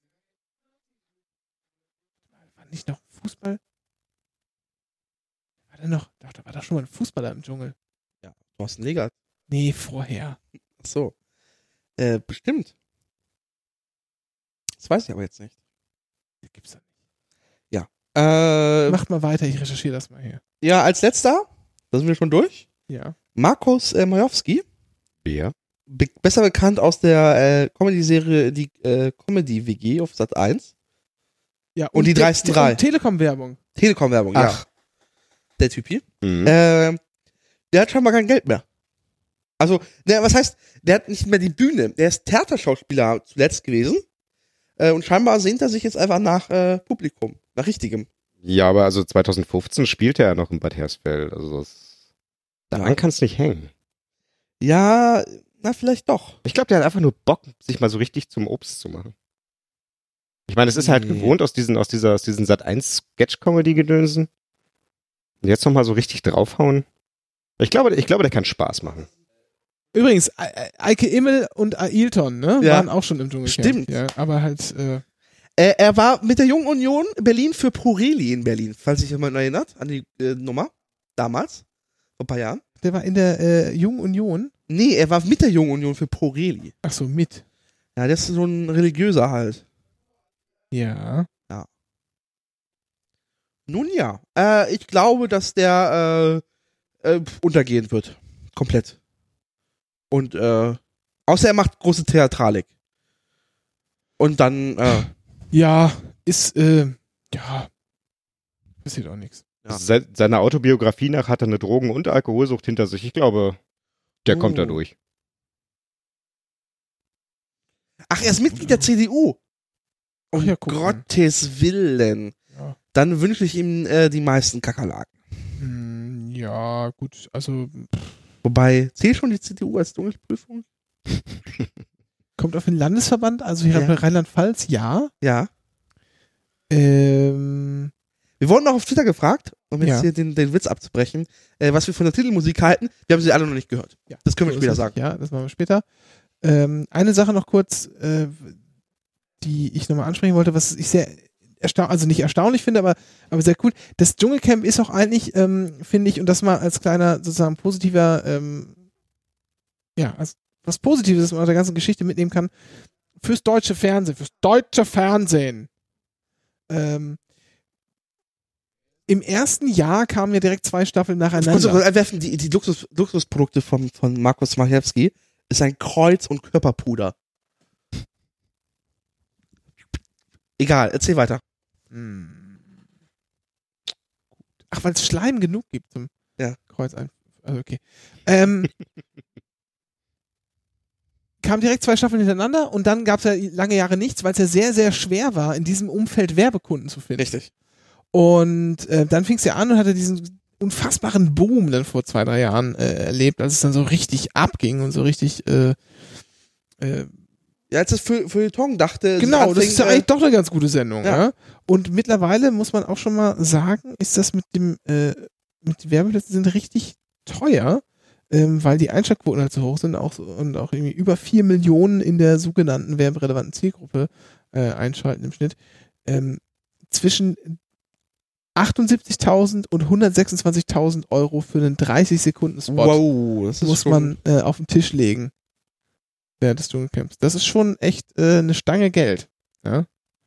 War nicht noch Fußball? War da noch, doch, da war doch schon mal ein Fußballer im Dschungel.
Ja, du hast einen Legat.
Nee, vorher.
Ach so. Äh, bestimmt. Das weiß ich aber jetzt nicht.
Das gibt's doch nicht.
Äh,
Macht mal weiter, ich recherchiere das mal hier.
ja, als letzter, da sind wir schon durch.
Ja.
Markus äh, Majowski,
Wer?
be besser bekannt aus der äh, Comedy-Serie die äh, Comedy-W G auf Sat eins.
Ja,
Und die dreisten drei.
Und Telekom-Werbung.
Telekom-Werbung,
Ach.
ja. Der Typ hier.
Mhm.
Äh, Der hat scheinbar kein Geld mehr. Also, ne, was heißt, der hat nicht mehr die Bühne. Der ist Theaterschauspieler zuletzt gewesen. Äh, und scheinbar sehnt er sich jetzt einfach nach äh, Publikum. Nach richtigem.
Ja, aber also zwanzig fünfzehn spielte er noch in Bad Hersfeld. Also das, daran
Ja.
kann es nicht hängen.
Ja, na, vielleicht doch.
Ich glaube, der hat einfach nur Bock, sich mal so richtig zum Obst zu machen. Ich meine, es ist halt
Nee.
gewohnt aus diesen, aus dieser, aus diesen Sat eins Sketch-Comedy-Gedönsen. Und jetzt nochmal so richtig draufhauen. Ich glaube, ich glaube, der kann Spaß machen.
Übrigens, E- Eike Immel und Ailton, ne,
Ja.
waren auch schon im Dschungelcamp.
Stimmt.
Ja, aber halt, äh,
Äh, er war mit der Jungen Union Berlin für Proreli in Berlin, falls sich jemand erinnert an die äh, Nummer. Damals. Vor ein paar Jahren.
der war in der äh, Jungen Union.
Nee, er war mit der Jungen Union für Proreli.
Ach so, mit.
Ja, der ist so ein religiöser halt.
Ja.
Nun ja. Äh, ich glaube, dass der äh, äh, untergehen wird. Komplett. Und äh, außer er macht große Theatralik. Und dann, äh,
Ja, ist, äh, ja, passiert auch nichts.
Ja.
Se seiner Autobiografie nach hat er eine Drogen- und Alkoholsucht hinter sich. Ich glaube, der kommt da
Oh.
durch.
ach, er ist Mitglied der C D U. Um
Ach ja, guck mal.
Gottes Willen.
Ja.
Dann wünsche ich ihm äh, die meisten Kakerlaken.
Hm, ja, gut, also
Wobei, zählt schon die C D U als Dunkelprüfung?
kommt auf den Landesverband, also hier
Ja.
bei Rheinland-Pfalz, ja.
Ja.
Ähm,
Wir wurden noch auf Twitter gefragt, um jetzt
Ja.
hier den, den Witz abzubrechen, äh, was wir von der Titelmusik halten. Wir haben sie alle noch nicht gehört.
ja.
Das können wir
so
später
ist es.
sagen.
Ja, das machen wir später. Ähm, eine Sache noch kurz, äh, die ich nochmal ansprechen wollte, was ich sehr erstaunlich, also nicht erstaunlich finde, aber, aber sehr cool. Das Dschungelcamp ist auch eigentlich, ähm, finde ich, und das mal als kleiner, sozusagen positiver, ähm, ja, als was Positives, das man aus der ganzen Geschichte mitnehmen kann, fürs deutsche Fernsehen, fürs deutsche Fernsehen. Ähm, Im ersten Jahr kamen ja direkt zwei Staffeln
Kurz
nacheinander.
noch einwerfen, die, die Luxus, Luxusprodukte von, von Markus Machewski ist ein Kreuz- und Körperpuder. Egal, erzähl weiter.
Hm. Ach, weil es Schleim genug gibt zum
Ja.
Kreuz ein. Also okay. Ähm, kam direkt zwei Staffeln hintereinander und dann gab es ja lange Jahre nichts, weil es ja sehr, sehr schwer war, in diesem Umfeld Werbekunden zu finden.
Richtig.
Und äh, dann fing es ja an und hatte diesen unfassbaren Boom dann vor zwei, drei Jahren äh, erlebt, als es dann so richtig abging und so richtig äh, äh,
Ja, als das für Feuilleton dachte, sich
genau, das
anfing,
ist ja
äh,
eigentlich doch eine ganz gute Sendung.
Ja.
Ja. Und mittlerweile muss man auch schon mal sagen, ist das mit dem äh, mit den Werbeplätzen sind richtig teuer, ähm, weil die Einschaltquoten halt so hoch sind auch so, und auch irgendwie über vier Millionen in der sogenannten werberelevanten Zielgruppe äh, einschalten im Schnitt. Ähm, zwischen achtundsiebzigtausend und hundertsechsundzwanzigtausend Euro für einen dreißig Sekunden Spot
wow, das ist
muss
schon,
man äh, auf den Tisch legen während des Dschungelcamps. Das ist schon echt äh, eine Stange Geld. Ja?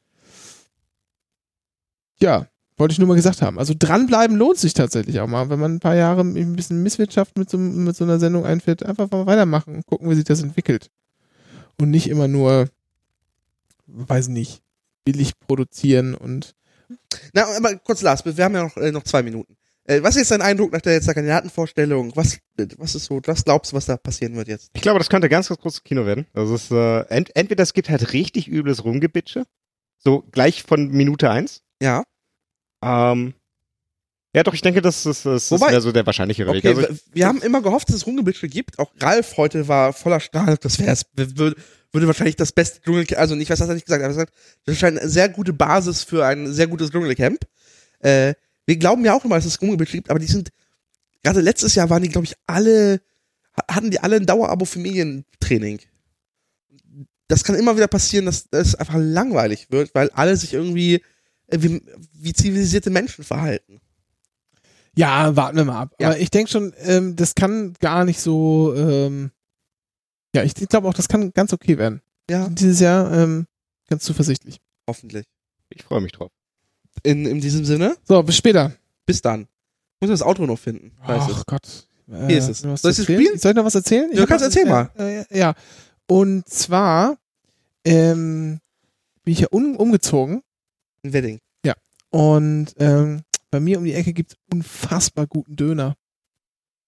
ja, wollte ich nur mal gesagt haben. Also dranbleiben lohnt sich tatsächlich auch mal, wenn man ein paar Jahre ein bisschen Misswirtschaft mit so, mit so einer Sendung einfährt, einfach mal weitermachen und gucken, wie sich das entwickelt. Und nicht immer nur, weiß nicht, billig produzieren und
Na, aber kurz, Lars, wir haben ja noch, äh, noch zwei Minuten. Äh, was ist jetzt dein Eindruck nach der, jetzt der Kandidatenvorstellung? Was, äh, was ist so, was glaubst du, was da passieren wird jetzt?
Ich glaube, das könnte ganz, ganz großes Kino werden. Also es ist, äh, ent entweder es gibt halt richtig übles Rumgebitsche, so gleich von Minute eins.
Ja.
Ähm, ja, doch, ich denke, das ist, das, das
Wobei-
wäre so der wahrscheinlichere Weg.
Okay,
Also,
wir, wir haben immer gehofft, dass es Rumgebitsche gibt. Auch Ralf heute war voller Strahl. Das wäre würde, würde wahrscheinlich das beste Dschungelcamp, also nicht, was hat er nicht gesagt, aber er hat gesagt, das ist eine sehr gute Basis für ein sehr gutes Dschungelcamp. Äh, wir glauben ja auch immer, dass es Rumgebitsche gibt, aber die sind, gerade letztes Jahr waren die, glaube ich, alle, hatten die alle ein Dauerabo für Medientraining. Das kann immer wieder passieren, dass es einfach langweilig wird, weil alle sich irgendwie äh, wie, wie zivilisierte Menschen verhalten.
ja, warten wir mal ab.
Ja.
Aber ich denke schon, ähm, das kann gar nicht so, ähm, ja, ich glaube auch, das kann ganz okay werden.
Ja,
Dieses Jahr ähm, ganz zuversichtlich.
hoffentlich.
ich freue mich drauf.
In, in diesem Sinne,
So, bis später.
bis dann. Muss das Outro noch finden. Weißt du?
Ach Gott. Äh,
Hier ist es.
was
Soll
zu
ich es
erzählen?
spielen?
Soll ich noch was erzählen? Ich
Du
hab
kannst
was-
erzählen mal.
Äh, äh, ja. Und zwar ähm, bin ich ja um, umgezogen
Ein Wedding.
und ähm, bei mir um die Ecke gibt's unfassbar guten Döner.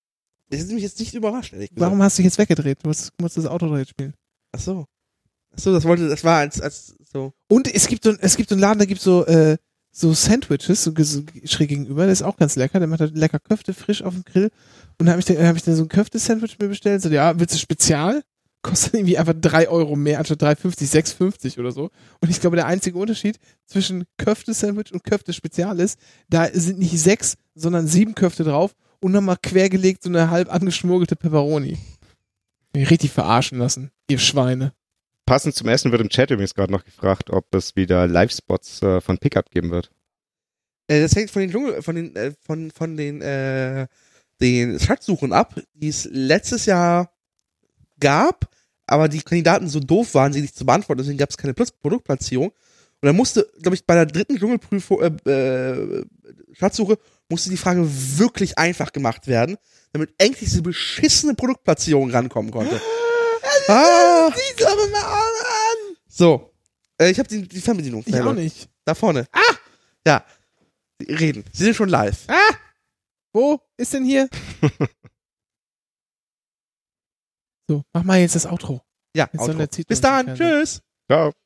Das ist mich jetzt nicht überrascht, ehrlich gesagt.
Warum hast du dich jetzt weggedreht? Du musst, musst das Auto jetzt spielen.
Ach so. Ach so, das wollte, das war als, als so.
Und es gibt so, es gibt so einen Laden, da gibt so, äh, so Sandwiches, so, so schräg gegenüber, der ist auch ganz lecker, der macht halt lecker Köfte frisch auf dem Grill. Und da habe ich, dann- hab ich dann so ein Köfte-Sandwich mir bestellt. So, ja, willst du Spezial? Kostet irgendwie einfach drei Euro mehr, anstatt drei fünfzig, sechs fünfzig oder so. Und ich glaube, der einzige Unterschied zwischen Köfte-Sandwich und Köfte-Spezial ist, da sind nicht sechs, sondern sieben Köfte drauf und nochmal quergelegt so eine halb angeschmuggelte Pepperoni. Mich richtig verarschen lassen, ihr Schweine.
Passend zum Essen wird im Chat übrigens gerade noch gefragt, ob es wieder Live-Spots äh, von Pickup geben wird.
Äh, das hängt von den Dschungel, von den, äh, von, von den, äh, den Schatzsuchen ab, die es letztes Jahr gab, aber die Kandidaten so doof waren, sie nicht zu beantworten, deswegen gab es keine Plus- Produktplatzierung. Und dann musste, glaube ich, bei der dritten Dschungelprüfung, äh, äh, Schatzsuche, musste die Frage wirklich einfach gemacht werden, damit endlich diese beschissene Produktplatzierung rankommen konnte. Ah,
Siehst du aber mal an!
so. Äh, ich habe die, die Fernbedienung.
Ich auch nicht.
Da vorne. Ah! Ja. Reden. Sie sind schon live.
Ah! Wo ist denn hier? So, mach mal jetzt das Outro.
Ja,
Jetzt
Outro.
soll der Titel
Bis
uns nicht
dann.
fernsehen.
Tschüss.
Ciao.